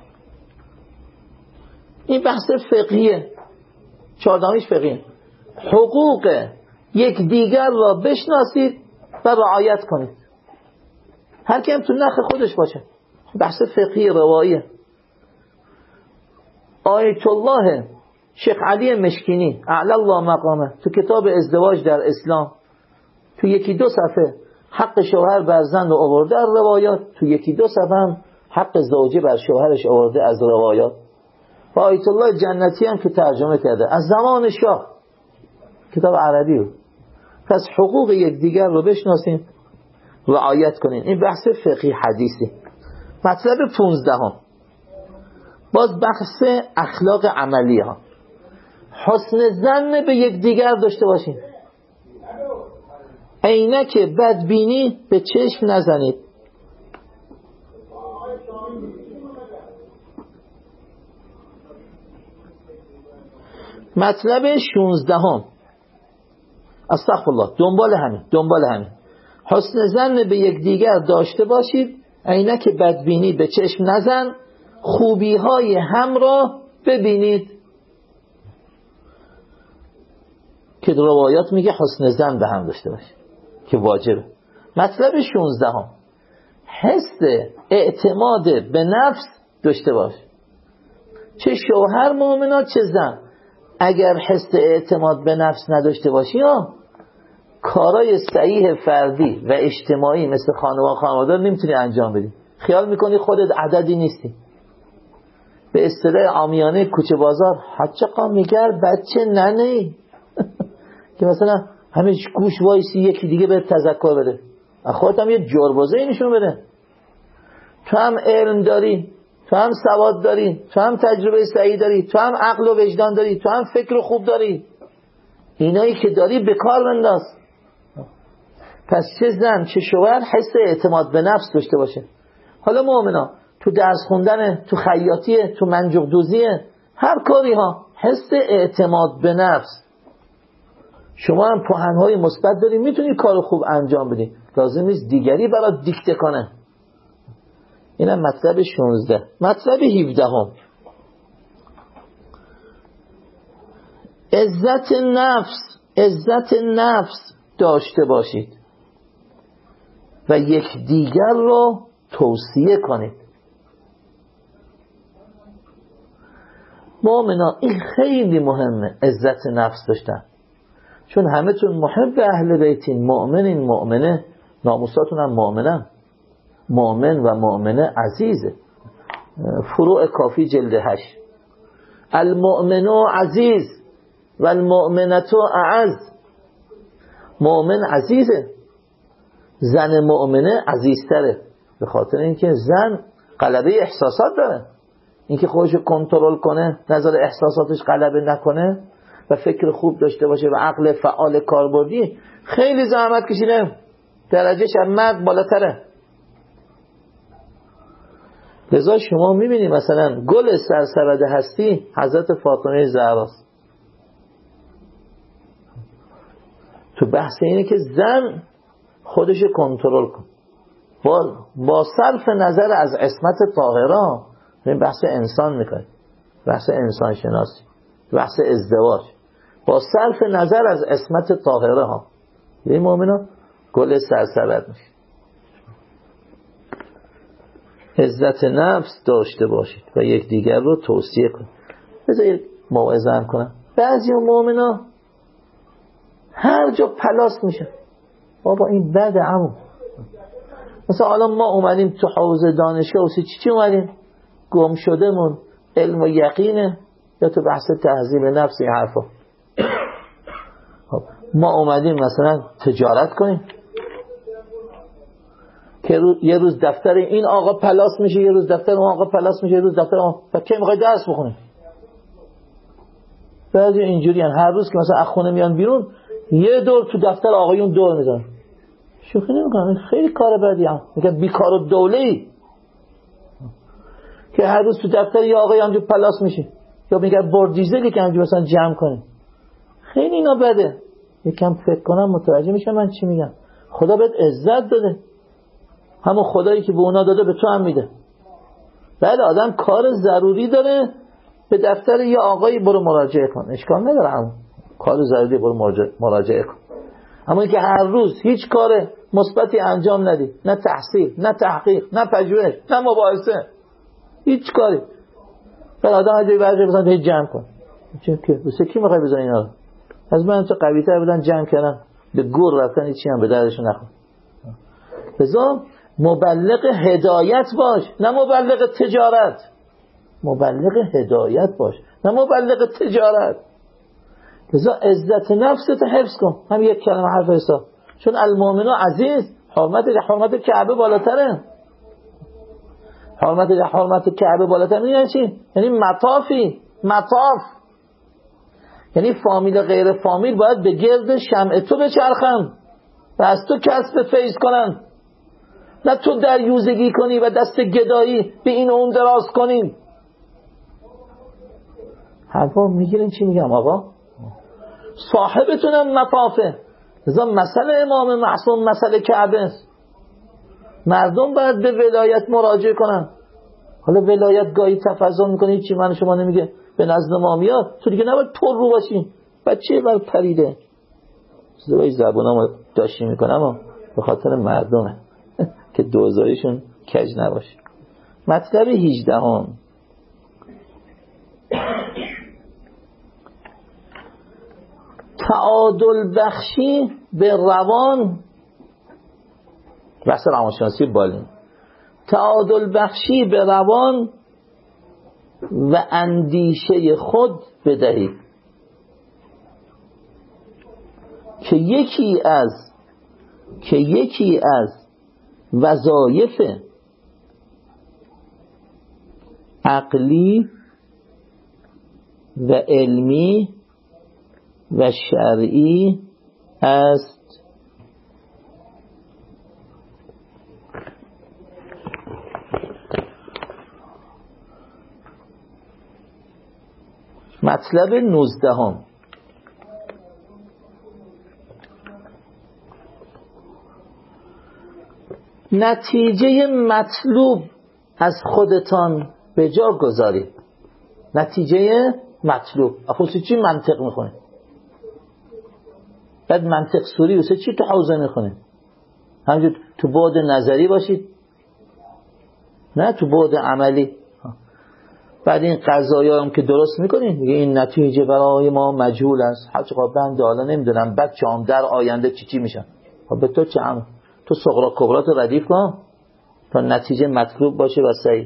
این بحث فقهیه. 14 فقهیه. حقوق یکدیگر را بشناسید و رعایت کنید. هر کی هم تو نخ خودش باشه. بحث فقهی رواییه. آیت الله شیخ علی مشکینی اعلی الله مقامه تو کتاب ازدواج در اسلام تو 1-2 صفحه حق شوهر بر زن رو آورده از روایات، تو 1-2 صفحه هم حق زوجه بر شوهرش آورده از روایات. و آیت الله جنتی هم که ترجمه کرده از زمان شاه، کتاب عربی بود. پس حقوق یکدیگر رو بشناسیم، رعایت کنین. این بحث فقهی حدیثی. مطلب 15 باز بحث اخلاق عملی ها. حسن ظن به یکدیگر داشته باشین. عینک بدبینی به چشم نزنید. مطلب 16 استغفرالله دنبال همین حسن ظن به یکدیگر داشته باشید، عینک بدبینی به چشم نزن، خوبی های هم را ببینید. که روایات میگه حسن ظن به هم داشته باشید که واجبه. مطلب 16 حس اعتماد به نفس داشته باش، چه شوهر مؤمنات چه زن. اگر حس اعتماد به نفس نداشته باشی کارای صحیح فردی و اجتماعی مثل خانواده نمیتونی انجام بدی. خیال میکنی خودت عددی نیستی. به اصطلاح عامیانه کوچه بازار حچقا میگر بچه ننهی که مثلا همه گوش وایسی یکی دیگه به تذکر بده، خودت هم یه جربوزه نشون بده. تو هم علم داری، تو هم سواد داری، تو هم تجربه صحیح داری، تو هم عقل و وجدان داری، تو هم فکر خوب داری. اینایی که داری به کار بنداز. پس چه زن چه شوهر حس اعتماد به نفس داشته باشه. حالا مؤمنا تو درس خوندن، تو خیاطیه، تو منجوق دوزیه، هر کاری حس اعتماد به نفس. شما هم پوهن‌های مثبت داری، میتونی کار خوب انجام بدی، لازم نیست دیگری برات دیکته کنه. اینم مطلب 16. مطلب 17 عزت نفس داشته باشید و یک دیگر رو توصیه کنید. مؤمنا این خیلی مهمه، عزت نفس داشتن، چون همه تون محب اهل بیتین، مؤمنین، مؤمنه، ناموساتون هم مؤمنن. مؤمن و مؤمنه عزیزه. فروع کافی جلد 8. المؤمنو عزیز و المؤمنتو اعز. مؤمن عزیزه، زن مؤمنه عزیزتره، به خاطر اینکه زن غلبه احساسات داره، اینکه خودش کنترل کنه، نظر احساساتش غلبه نکنه و فکر خوب داشته باشه و عقل فعال کاربردی، خیلی زحمت کشیده، درجهش از مرد بالاتره. لذا شما میبینید مثلا گل سرسبد هستی حضرت فاطمه زهراست. تو بحث اینه که زن خودش کنترل کن، با صرف نظر از عصمت طاهرا. این بحث انسان میکنه، بحث انسان شناسی، بحث ازدواج، با صرف نظر از عصمت طاهره ها. این مؤمنان گل سرسبد میشه. عزت نفس داشته باشید و یکدیگر رو توصیه کنید. بذارید موعظه هم کنم. بعضی مؤمنان هر جا پلاس میشه، بابا این بده عمو. مثلا الان ما اومدیم تو حوزه دانشگاه واسه چی اومدیم؟ گم شدهمون علم و یقینه یا تو بحث تهذیب نفس این حرفا؟ ما اومدیم مثلا تجارت کنیم که یه روز دفتر این آقا پلاس میشه، یه روز دفتر اون آقا پلاس میشه، یه روز دفتر اون. و کی میخوای درس بخونی؟ بعضی اینجوری هر روز که مثلا از خونه میان بیرون یه دور تو دفتر آقایون دور میزنن. شوخی نمیکنم، خیلی کار بدی هم میگه بیکار و دوله‌ای که هر روز تو دفتر یه آقای همجور پلاس میشه، یا میگه بردیزلی که همجور مثلا جمع کنه. خیلی اینا بده. یکم فکر کنم متوجه میشم من چی میگم. خدا بهت عزت داده، همون خدایی که به اونا داده به تو هم میده. بعد آدم کار ضروری داره به دفتر یه آقایی برو مراجعه کن، اشکال نداره، همون کار ضروری برو مراجعه کن. اما اینکه هر روز هیچ کار مثبتی انجام ندی، نه تحصیل، نه تحقیق، نه پژوهش، نه مباحثه، هیچ کاری، بعد آدم از جایی برجه بزن هیچ جمع کن. چون که بسه کی میخوای بزن اینا رو؟ از من تو قوی تر بودن جمع کردن به گور رفتن، هیچی هم به دردشون نخور. لذا مبلغ هدایت باش، نه مبلغ تجارت. مبلغ هدایت باش، نه مبلغ تجارت. لذا عزت نفست حفظ کن. هم یک کلمه حرف حساب، چون المؤمنو عزیز، حرمت کعبه بالاتره. حرمت کعبه بالاتره یعنی چی؟ یعنی مطاف، یعنی فامیل غیر فامیل باید به گرد شمع تو بچرخن و از تو کسب فیض کنن، نه تو دریوزگی کنی و دست گدایی به این و اون دراز کنی. حرفا میگیرین چی میگم آقا؟ صاحبتونم مطافه. لذا مسئله امام معصوم مسئله کعبه است. مردم باید به ولایت مراجعه کنن. حالا ولایت گاهی تفضل میکنه چی من شما نمیگه به نزد ما میاد، تو دیگه نباید پر رو باشین. بچه بر پریده زبای زبونامو داشتی میکنم به خاطر مردمه که دوزایشون کج نباشه. مطلب 18 تعادل بخشی به روان. بحث روانشناسی بالین. تعادل بخشی به روان و اندیشه خود بدهید که یکی از وظایف عقلی و علمی و شرعی است. مطلب 19 نتیجه مطلوب از خودتان به جا گذارید. نتیجه مطلوب خصوصی چی منطق میخونید؟ بعد منطق سوری واسه چی تو حوزه میخونید؟ همینجور تو بعد نظری باشید نه تو بعد عملی. بعد این قضایا هم که درست میکنین میگه این نتیجه برای ما مجهول است. حتی بنده حالا نمیدونم بچه‌ام در آینده چی میشن. خب به تو چه هم؟ تو صغرا کبرات رو ردیف کن تا نتیجه مطلوب باشه و صحیح.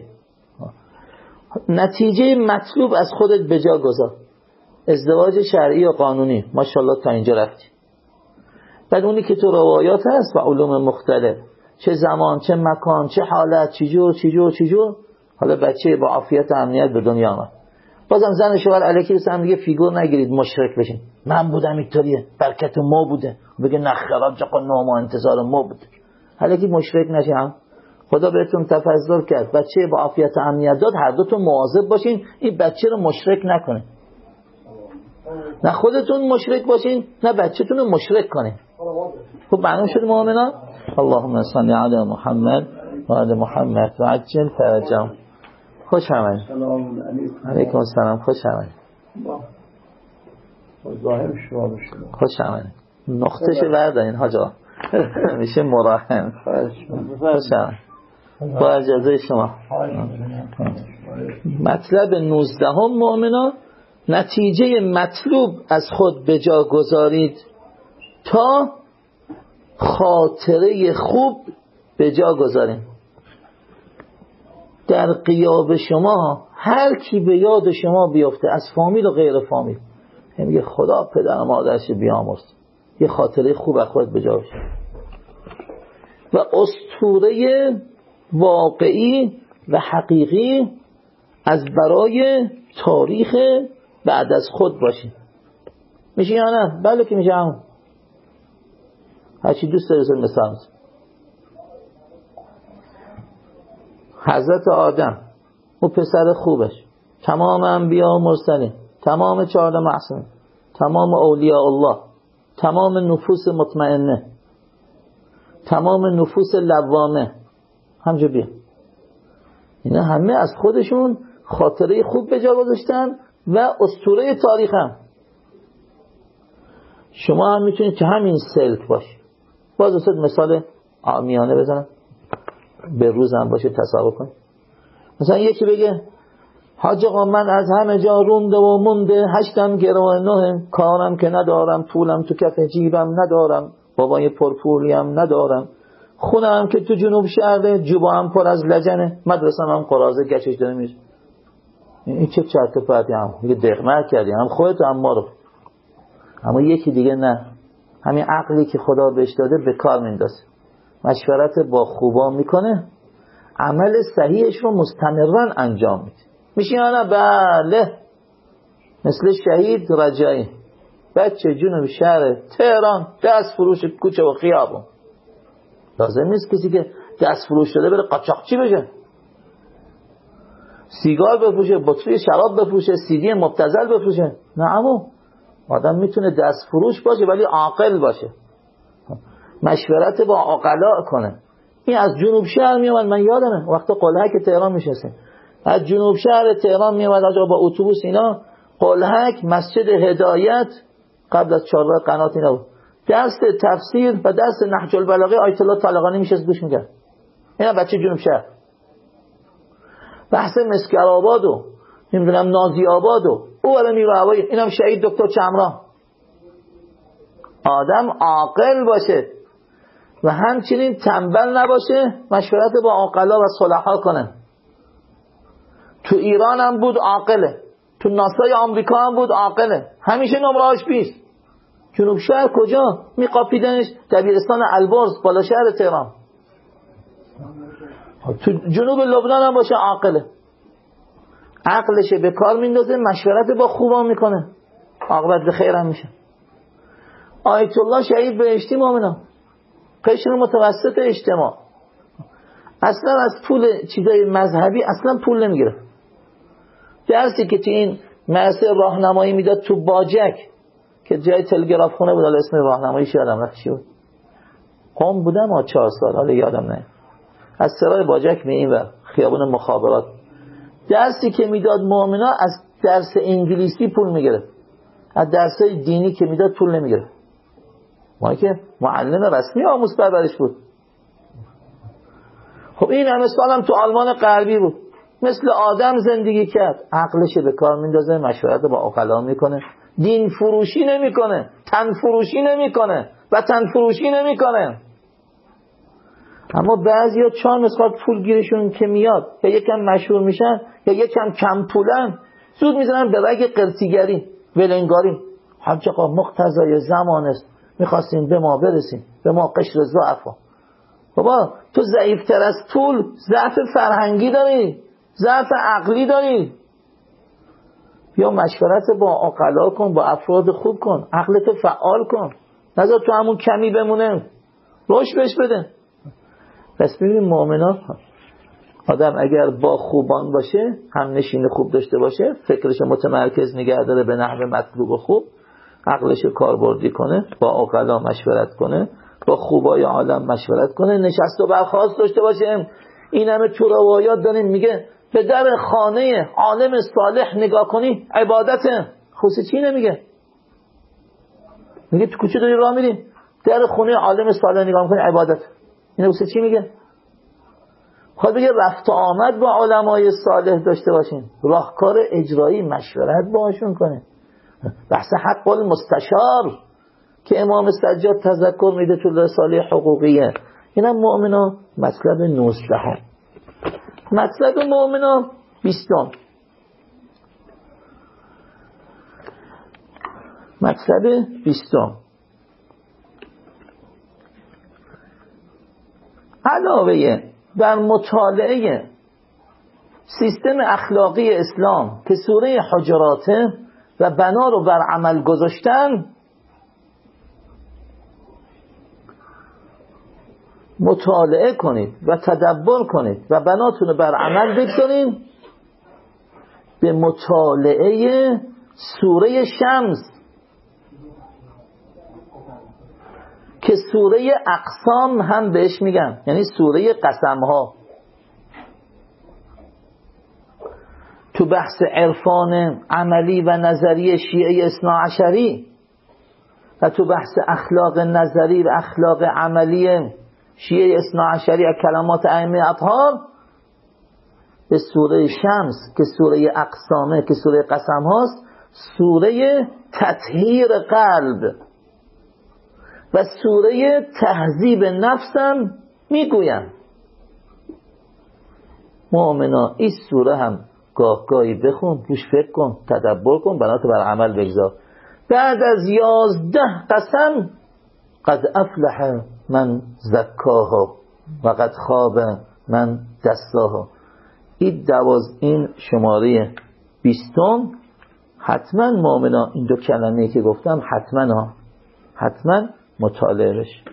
نتیجه مطلوب از خودت به جا گذار. ازدواج شرعی و قانونی ماشاءالله تا اینجا رفتی. بعد اونی که تو روایات هست و علوم مختلف، چه زمان، چه مکان، چه حالت، چی جور، حالا بچه با عافیت و امنیت به دنیا آمد. بازم زن شوهر الکی هم دیگه فیگور نگیرید مشرک بشین. من بودم اینطوریه، برکت ما بوده. بگه نخراب جقا ناما انتظار ما بوده. الکی مشرک نشین. خدا بهتون تفضل کرد، بچه با عافیت و امنیت داد، هر دوتون مواظب باشین این بچه رو مشرک نکنه. نه خودتون مشرک باشین نه بچه‌تون رو مشرک کنین. خب معلوم شد مؤمنان. اللهم صل علی محمد و آل محمد و عجل فرجهم. خوش آمدید. علیکم السلام. خوش آمدید. خوش آمدید. نقطه‌شو بردارین حاجا. میشه مراهم. خوش آمدید. با اجازه شما. مطلب 19 مؤمنان، نتیجه مطلوب از خود به جا گذارید تا خاطره خوب به جا گذارید. در غیاب شما هر کی به یاد شما بیفته از فامیل و غیر فامیل میگه خدا پدر و مادرش بیامرز، یه خاطره خوب از خود به جا بشه. و اسطوره واقعی و حقیقی از برای تاریخ بعد از خود باشه. میشه یا نه؟ بله که میشه. همون هرچی دوست داره مثال حضرت آدم و پسر خوبش، تمام انبیا و مرسلین، تمام 14 معصومین، تمام اولیاء الله، تمام نفوس مطمئنه، تمام نفوس لوامه، همجا بیا اینا همه از خودشون خاطره خوب به جا گذاشتن و اسطوره تاریخ هم. شما هم میتونید که همین سلک باشه. باز اصلا مثال عامیانه بزنم به روز هم باشه تصور کن. مثلا یکی بگه حاج آقا من از همه جا رونده و مونده، 8 گروه 9 کارم که ندارم، پولم تو کف جیبم ندارم، بابای پرپولیم ندارم، خونم که تو جنوب شهره، جوبام پر از لجنه، مدرسه هم قرازه گچش داره میشه. این چه چرت و پرتی هم دیگه دغمر کردی، هم خودت هم ما رو. اما یکی دیگه نه، همین عقلی که خدا بهش داده به کار میندازه، مشورت با خوبا میکنه، عمل صحیحش رو مستمرا انجام میده. میشه یا نه؟ بله. مثل شهید رجایی، بچه جنوب شهر تهران، دست فروش کوچه و خیابون. لازم نیست کسی که دست فروش شده بره قاچاقچی بشه، سیگار بفروشه، بطری شراب بفروشه، سیدی مبتذل بفروشه. نه اما آدم میتونه دست فروش باشه ولی عاقل باشه، مشورت با عقلا کنه. این از جنوب شهر میومد، من یادمه وقتا قلهک تهران میشسته، از جنوب شهر تهران میومد آجا با اتوبوس اینا، قلهک مسجد هدایت قبل از چهارراه قنات اینا بود، درس تفسیر و درس نهج البلاغه آیت الله طالقانی میشست گوش میکرد. اینا بچه جنوب شهر. بحث مسکرآباد و نمیدونم نازی آباد و او ولی میره هوایی، اینم شهید دکتر چمران. آدم عاقل باشه و همچنین تنبل نباشه، مشورت با عاقلا و صلحا کنه. تو ایران هم بود عاقله، تو ناسای آمریکا هم بود عاقله، همیشه نمرهاش پیش. جنوب شهر کجا؟ میقاپیدنش دبیرستان البرز بالا شهر تهران. تو جنوب لبنان هم باشه عاقله، عقلش به کار میندازه، مشورت با خوبان میکنه، عاقبت به خیر هم میشه. آیت الله شهید بهشتی مؤمنان، قشر متوسط اجتماع، اصلا از پول چیزای مذهبی اصلا پول نمیگیره. درسی که تو این مدرسه راهنمایی میداد تو باجک که جای تلگراف خونه بود، اسم راهنماییش یادم رفت چی بود، قم بودم 4 سال، حالا یادم نه، از سرای باجک می این ور خیابون مخابرات. درسی که میداد مؤمنا از درس انگلیسی پول میگرفت، از درسای دینی که میداد پول نمیگرفت. ما که معلم رسمی آموز پرورش بود. خب این همه سالم تو آلمان غربی بود، مثل آدم زندگی کرد، عقلش به کار میندازه، مشورت با عقلا میکنه، دین فروشی نمیکنه، تن فروشی نمیکنه، وطن فروشی نمیکنه. اما بعضیا چون مثلا پول گیرشون که میاد یا یکم مشهور میشن یا یکم کم پولن، زود میزنن به رگ قرتیگری، ولنگاری. حاج آقا مقتضای زمان است، میخواستیم به ما برسیم، به ما قشر ضعفا. بابا تو ضعیفتر از پول ضعف فرهنگی داری، ضعف عقلی داری. یا مشورت با عقلا کن، با افراد خوب کن، عقلتو فعال کن، نذار تو همون کمی بمونه، روش بهش بده. پس ببینیم مؤمنان، آدم اگر با خوبان باشه، هم نشین خوب داشته باشه، فکرش متمرکز نگه داره به نحو مطلوب و خوب، عقلش کاربردی کنه، با عقلا مشورت کنه، با خوبای عالم مشورت کنه، نشست و برخاست داشته باشه. این همه تو روایات داریم میگه به در خانه عالم صالح نگاه کنی عبادته. خوصه چی نمیگه؟ میگه تو کوچه داری راه میری، در خونه عالم صالح نگاه کنی عبادت. این خوصه چی میگه؟ خواهد بگه رفت آمد با علمای صالح داشته باشین، راهکار اجرایی مشورت باشون کنه. بحث حق المستشار که امام سجاد تذکر میده تو رساله حقوقیه. این هم مؤمنان مطلب 19. مطلب مؤمنان 20. مطلب 20 علاوه بر مطالعه سیستم اخلاقی اسلام که سوره حجراته و بنا رو بر عمل گذاشتن، مطالعه کنید و تدبر کنید و بناتون رو بر عمل بگذارید به مطالعه سوره شمس که سوره اقسام هم بهش میگن، یعنی سوره قسم ها. تو بحث عرفان عملی و نظری شیعه اثناعشری و تو بحث اخلاق نظری و اخلاق عملی شیعه اثناعشری از کلمات ائمه اطهار، به سوره شمس که سوره اقسامه که سوره قسم هاست، سوره تطهیر قلب و سوره تهذیب نفسم میگوین. مؤمنا این سوره هم گاه گاهی بخون، روش فکر کن، تدبر کن، بناتو بر عمل بگذار. بعد از 11 قسم قد افلح من زکاها و قد خاب من دساها. این شماره 20. حتما مؤمنا این دو کلمه‌ای که گفتم حتما مطالعه بشه.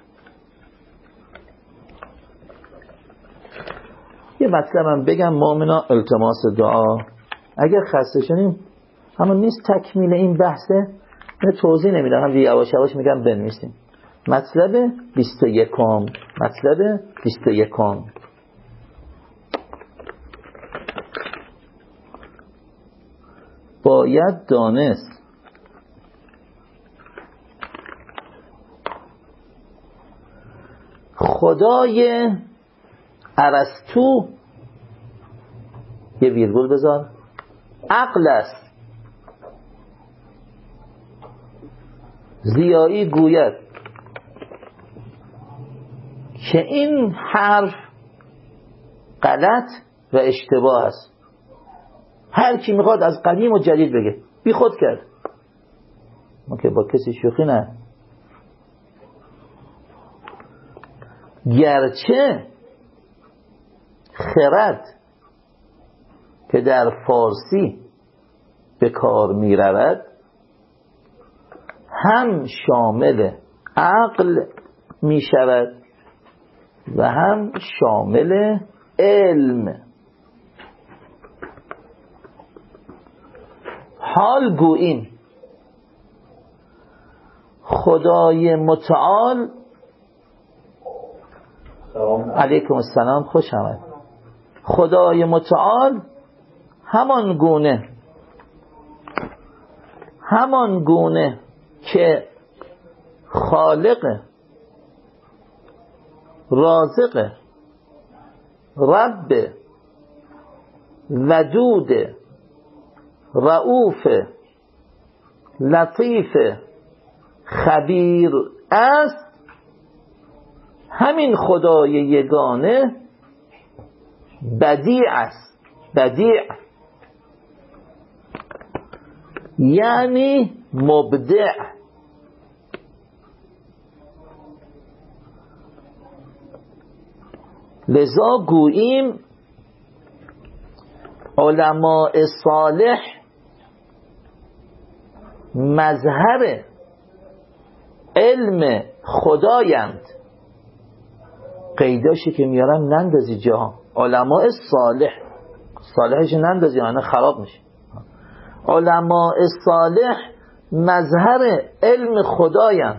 یه مطلبم بگم مؤمنا، التماس دعا. اگر خسته شدیم اما نیست تکمیل این بحثه، من توضیح نمیدم، هم یواش یواش میگم بنویسیم. مطلب 21. مطلب 21. باید دانست خدای ارسطو، یه ویرگول بذار، عقل است. ضیایی گوید که این حرف غلط و اشتباه است. هر کی میخواد از قدیم و جدید بگه بی خود کرد. ما که با کسی شوخی نه. گرچه خرد که در فارسی به کار می رود هم شامل عقل می شود و هم شامل علم. حال گوییم خدای متعال، علیکم السلام، خوش آمد. خدای متعال همان گونه که خالق، رازق رب ودود رؤوف لطیف خبیر است، همین خدای یگانه بدیع است. بدیع یعنی مبدع. لذا گوییم علماء صالح مظهر علم خدایند. قیداشی که میارم نندازی جا. علماء صالح، صالحش نندازی آنه خراب میشه. علماء صالح مظهر علم خدایند.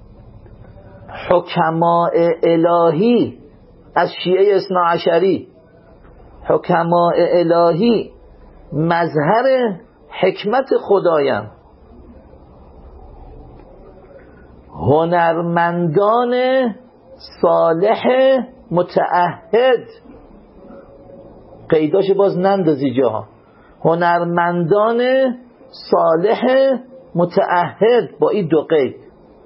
حکماء الهی از شیعه اثنا عشری، حکماء الهی مظهر حکمت خدایند. هنرمندان صالح متعهد، قیداش باز نندازی جاها. هنرمندان صالح متعهد با این دو قید.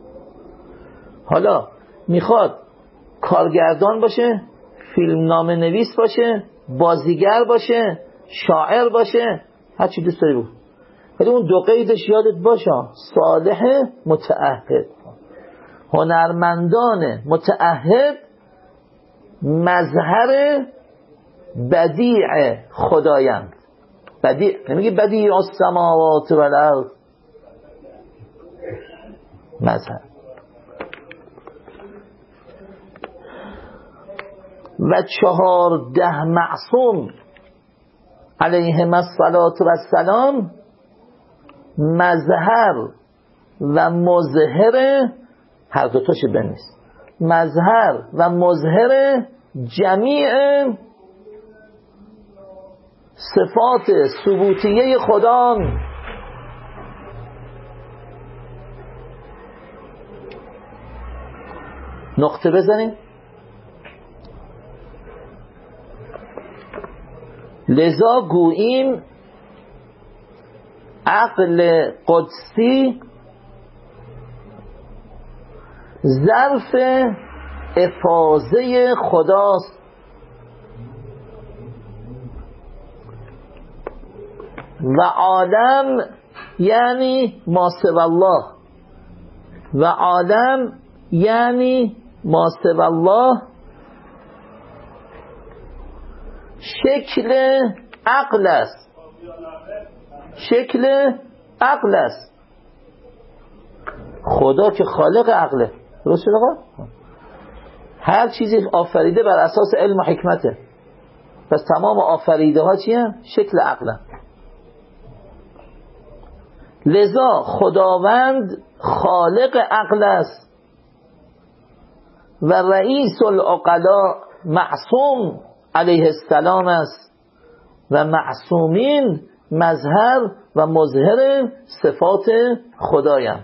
حالا میخواد کارگردان باشه، فیلمنامه نویس باشه، بازیگر باشه، شاعر باشه، هر چی دوست داری بود، ولی اون دو قیدش یادت باشه: صالح متعهد. هنرمندان متعهد مظهر بدیع خدایند. بدیع نمیگه بدیع السماوات و الارض، مظهر. و 14 معصوم علیهم الصلاة و السلام مظهر و مظهر، هر دوتاش بنویس، مظهر و مظهر جمیع صفات ثبوتیه خدا. نقطه بزنیم. لذا گوییم عقل قدسی ظرف افاضه خداست و عالم یعنی ما سوی الله، و عالم یعنی ما سوی الله شکل عقل است. شکل عقل است. خدا که خالق عقله، درست شد آقا؟ هر چیزی آفریده بر اساس علم و حکمته. پس تمام آفریده ها چی هم؟ شکل عقله. لذا خداوند خالق عقل است و رئیس العقلاء معصوم علیه السلام است و معصومین مظهر و مظهر صفات خدایند.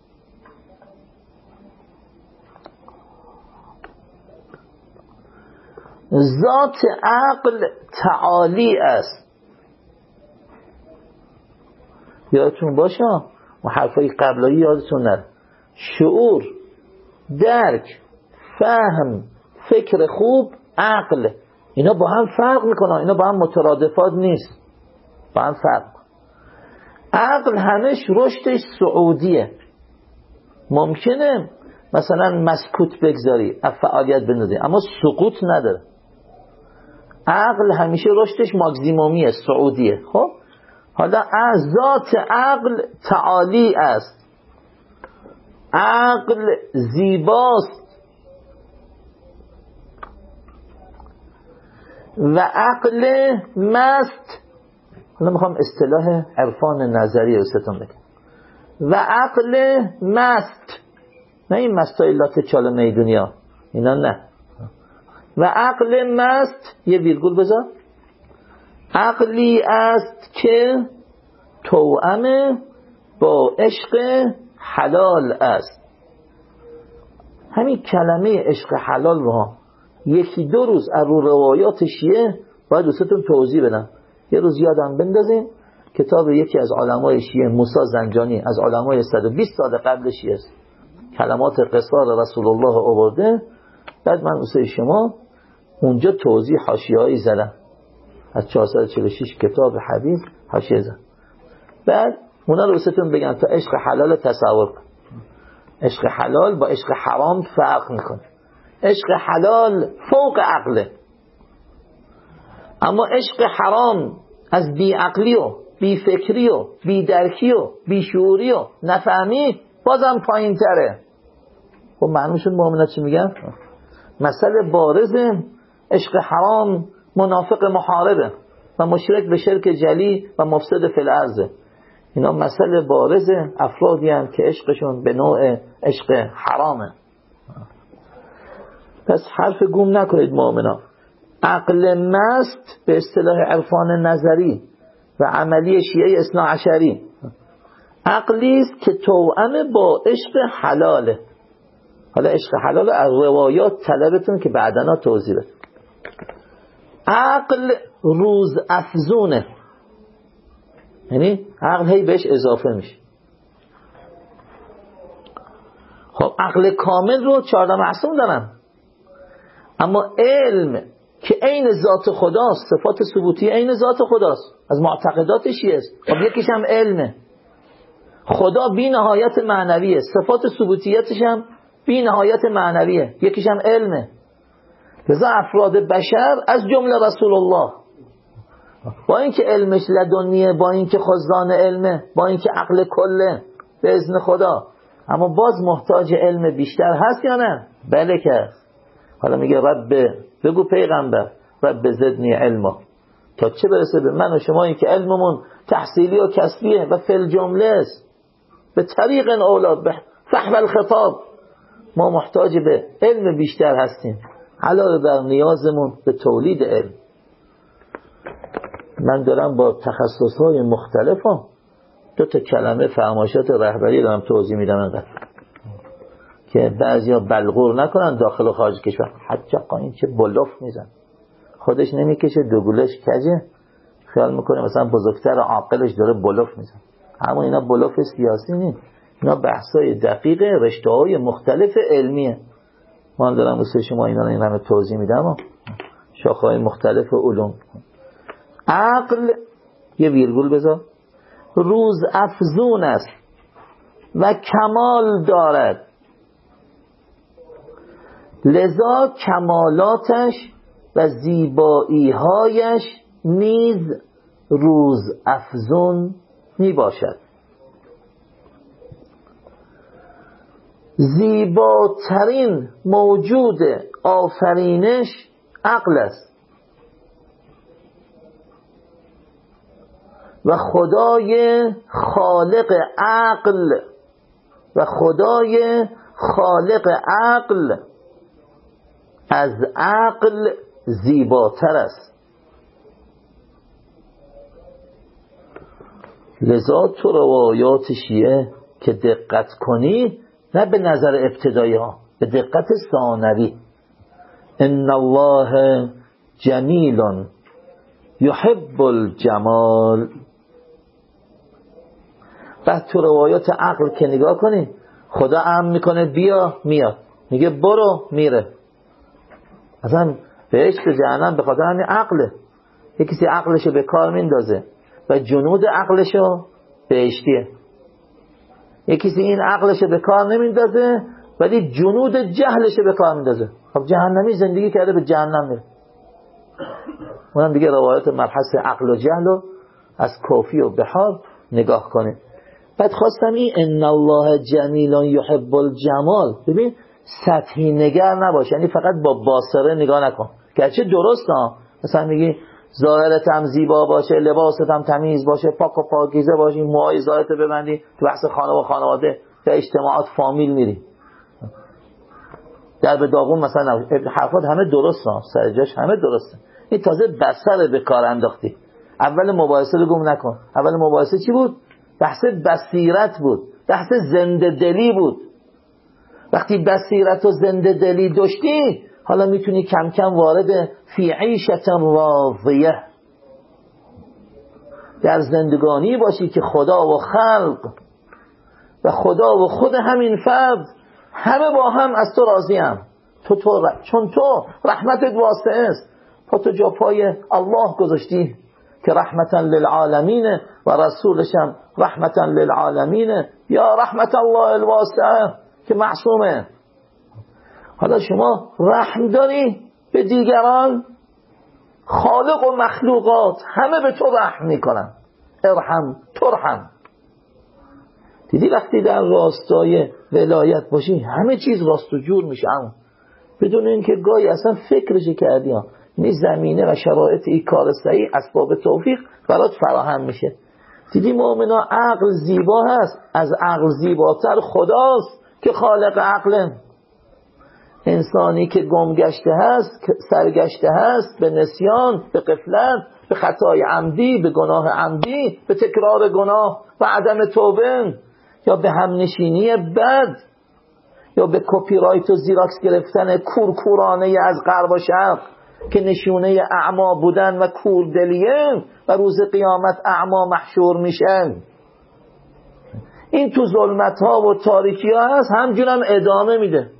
ذات عقل تعالی است. یادتون باشه و حرفای قبلی یادتون نره. شعور، درک، فهم، فکر خوب، عقل، اینا با هم فرق میکنن. اینا با هم مترادفات نیست، با هم فرق. عقل همش رشدش صعودیه. ممکنه مثلا مسکوت بگذاری، فعالیت بندازی، اما سقوط نداره. عقل همیشه رشدش ماکزیمومیه، صعودیه. خب حالا ذات عقل تعالی است. عقل زیباست و عقل مست. حالا میخوام اصطلاح عرفان نظری رو ستون بگم. و عقل مست، نه این مستای لات چال میدونی ها، اینا نه. و عقل مست، یه ویرگول بذار، عقلی است که توأم با عشق حلال است. همین کلمه عشق حلال رو یکی دو روز از رو روایات شیعه باید دوستتون توضیح بدم. یه روز یادم بندازیم کتاب یکی از علمای شیعه موسی زنجانی از علمای 120 سال قبل شیعه است، کلمات قصار رسول الله آورده. بعد من واسه شما اونجا توضیح حاشیه‌ای زدم از 446 کتاب حدیث حاشیه زدم. بعد اونا رو واسهتون بگم تا عشق حلال تصور کن. عشق حلال با عشق حرام فرق میکنه. عشق حلال فوق عقله، اما عشق حرام از بی عقلی و بی فکری و بی درکی و بی شعوری و نفهمی بازم پایین تره. خب معلومشون مؤمنات چی میگن؟ مسئله بارزه عشق حرام منافق محاربه و مشرک به شرک جلی و مفسد فی الارض. اینا مسئله بارزه، افرادی هم که عشقشون به نوع عشق حرامه. پس حرف گم نکنید مؤمنان. عقل مست به اصطلاح عرفان نظری و عملی شیعه اثنا عشری عقلی است که توأم با عشق حلاله. حالا عشق حلال از روایات طلبتون که بعدنا توضیح بده. عقل روز افزونه، یعنی عقل هی بهش اضافه میشه. خب عقل کامل رو 14 معصوم دارن، اما علم که عین ذات خداست، صفات ثبوتی عین ذات خداست، از معتقدات شیعه است. خب یکیش هم علمه، خدا بی نهایت معنویه، صفات ثبوتیتش هم بی نهایت معنویه، یکیش هم علمه. لذا افراد بشر از جمله رسول الله با اینکه علمش لدنیه، با اینکه خزان علمه، با اینکه عقل کله به اذن خدا، اما باز محتاج علم بیشتر هست یا نه؟ بله که هست. حالا میگه بگو پیغمبر رب زدنی علما، تا چه برسه به من و شما این که علممون تحصیلی و کسبیه و فی الجمله است به طریق اولاد به فهم الخطاب، ما محتاج به علم بیشتر هستیم علاوه بر نیازمون به تولید علم. من دارم با تخصصهای مختلفم 2 کلمه فرمایشات رهبری دارم توضیح میدم انقدر که بعضیا بلغور نکنن داخل و خارج کشور. حجقا این چه بلوف میزن، خودش نمیکشه دوگولش کجه، خیال میکنه مثلا بزرگتر عاقلش داره بلوف میزن. اما اینا بلوف سیاسی نیست، اینا بحثای دقیق رشته‌های مختلف علمیه. من دارم واسه شما اینا این همه توضیح میدم، شاخه‌های مختلف علوم. عقل یه ویرگول بذار، روز افزون است و کمال دارد، لذا کمالاتش و زیبایی‌هایش نیز روز افزون می باشد. زیباترین موجود آفرینش عقل است و خدای خالق عقل از عقل زیباتر است. لذا تو روایات شیعه که دقت کنی، نه به نظر ابتدایی ها، به دقت ثانوی، ان الله جمیل یحب الجمال. بعد تو روایات عقل که نگاه کنی، خدا امر میکنه بیا، میاد، میگه برو، میره. اصلا بهشت و جهنم به خاطر همین عقله. یه کسی عقلشو به کار میندازه و جنود عقلشو بهشتیه، یه کسی این عقلشو به کار نمیندازه ولی جنود جهلشو به کار میندازه. خب جهنمی زندگی کرده به جهنم میره. اونم دیگه روایت مبحث عقل و جهل رو از کافی و بحار نگاه کنید. بعد خواستم این ان الله جمیل یحب الجمال، ببین سطحی نگر نباش، یعنی فقط با باصره نگاه نکن. گرچه درست ها، مثلا میگی ظاهرت هم زیبا باشه، لباست هم تمیز باشه، پاک و پاکیزه باشی، موهای ظاهرت ببندی، تو بحث خانه و خانواده یا اجتماعات فامیل میری در به داغون مثلا، حرفات همه درست ها، سر جاش همه درسته. این تازه بصره به کار انداختی. اول مباحثه رو گم نکن. اول مباحثه چی بود؟ بحث بصیرت بود، بحث زنده دلی بود. وقتی بصیرت و زنده دلی داشتی، حالا میتونی کم کم وارد فی عیشة راضیه، در زندگانی باشی که خدا و خلق و خدا و خود همین فرد همه با هم از تو راضی هم. چون تو رحمتت واسعه است، تو جا پای الله گذاشتی که رحمتا للعالمین و رسولش هم رحمتا للعالمین، یا رحمت الله الواسعه که معصومه. حالا شما رحم داری به دیگران، خالق و مخلوقات همه به تو رحم میکنن، ارحم ترحم. دیدی وقتی در راستای ولایت باشی همه چیز راست و جور میشه، بدون اینکه گاهی اصلا فکرش کردی ها. این زمینه و شرایط این کار صحیح اسباب توفیق برات فراهم میشه. دیدی مؤمنا عقل زیبا هست، از عقل زیباتر خداست که خالق عقل. انسانی که گمگشته هست، سرگشته هست به نسیان، به غفلت، به خطای عمدی، به گناه عمدی، به تکرار گناه و عدم توبه، یا به همنشینی بد، یا به کپی رایت و زیراکس گرفتن کورکورانه از غرب و شرق که نشونه اعما بودن و کوردلیه و روز قیامت اعما محشور میشن. این تو ظلمت ها و تاریکی ها هست، همجورم ادامه میده.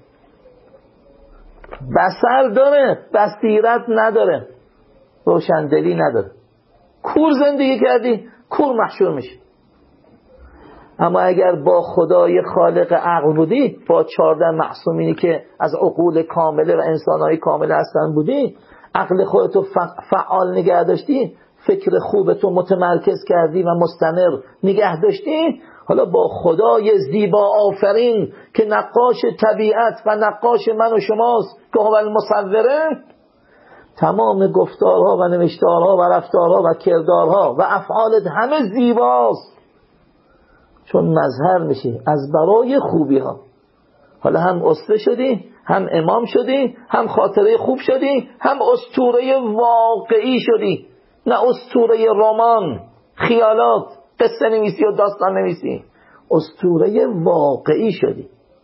بصر داره، بصیرت نداره، روشندلی نداره، کور زندگی کردی کور محشور میشه. اما اگر با خدای خالق عقل بودی، با 14 معصومینی که از عقول کامله و انسانهای کامله هستن بودی، عقل خودتو فعال نگه داشتی، فکر خوبتو متمرکز کردی و مستمر نگه داشتی، حالا با خدای زیبا آفرین که نقاش طبیعت و نقاش من و شماست که هو المصوره، تمام گفتارها و نوشتارها و رفتارها و کردارها و افعالت همه زیباست، چون مظهر میشی از برای خوبی ها. حالا هم اسوه شدی، هم امام شدی، هم خاطره خوب شدی، هم اسطوره واقعی شدی، نه اسطوره رمان خیالات قصه نویسی و داستان نویسی، اسطوره واقعی شدی.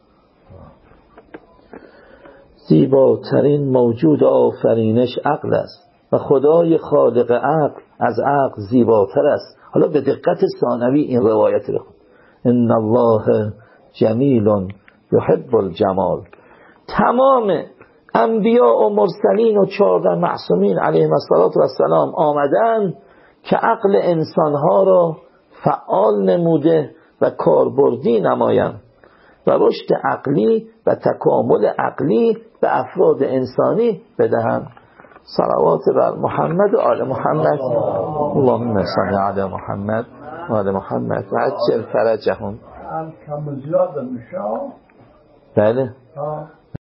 زیباترین موجود آفرینش عقل است و خدای خالق عقل از عقل زیباتر است. حالا به دقت ثانوی این روایت رو خود: ان الله جمیل یحب الجمال. تمام انبیاء و مرسلین و 14 معصومین علیهم السلام آمدن که عقل انسانها را فعال نموده و کاربردی نمایند و رشد عقلی و تکامل عقلی به افراد انسانی بدهند. صلوات بر محمد و آل محمد. اللهم صل علی محمد و آل محمد و عجل فرجهم. بله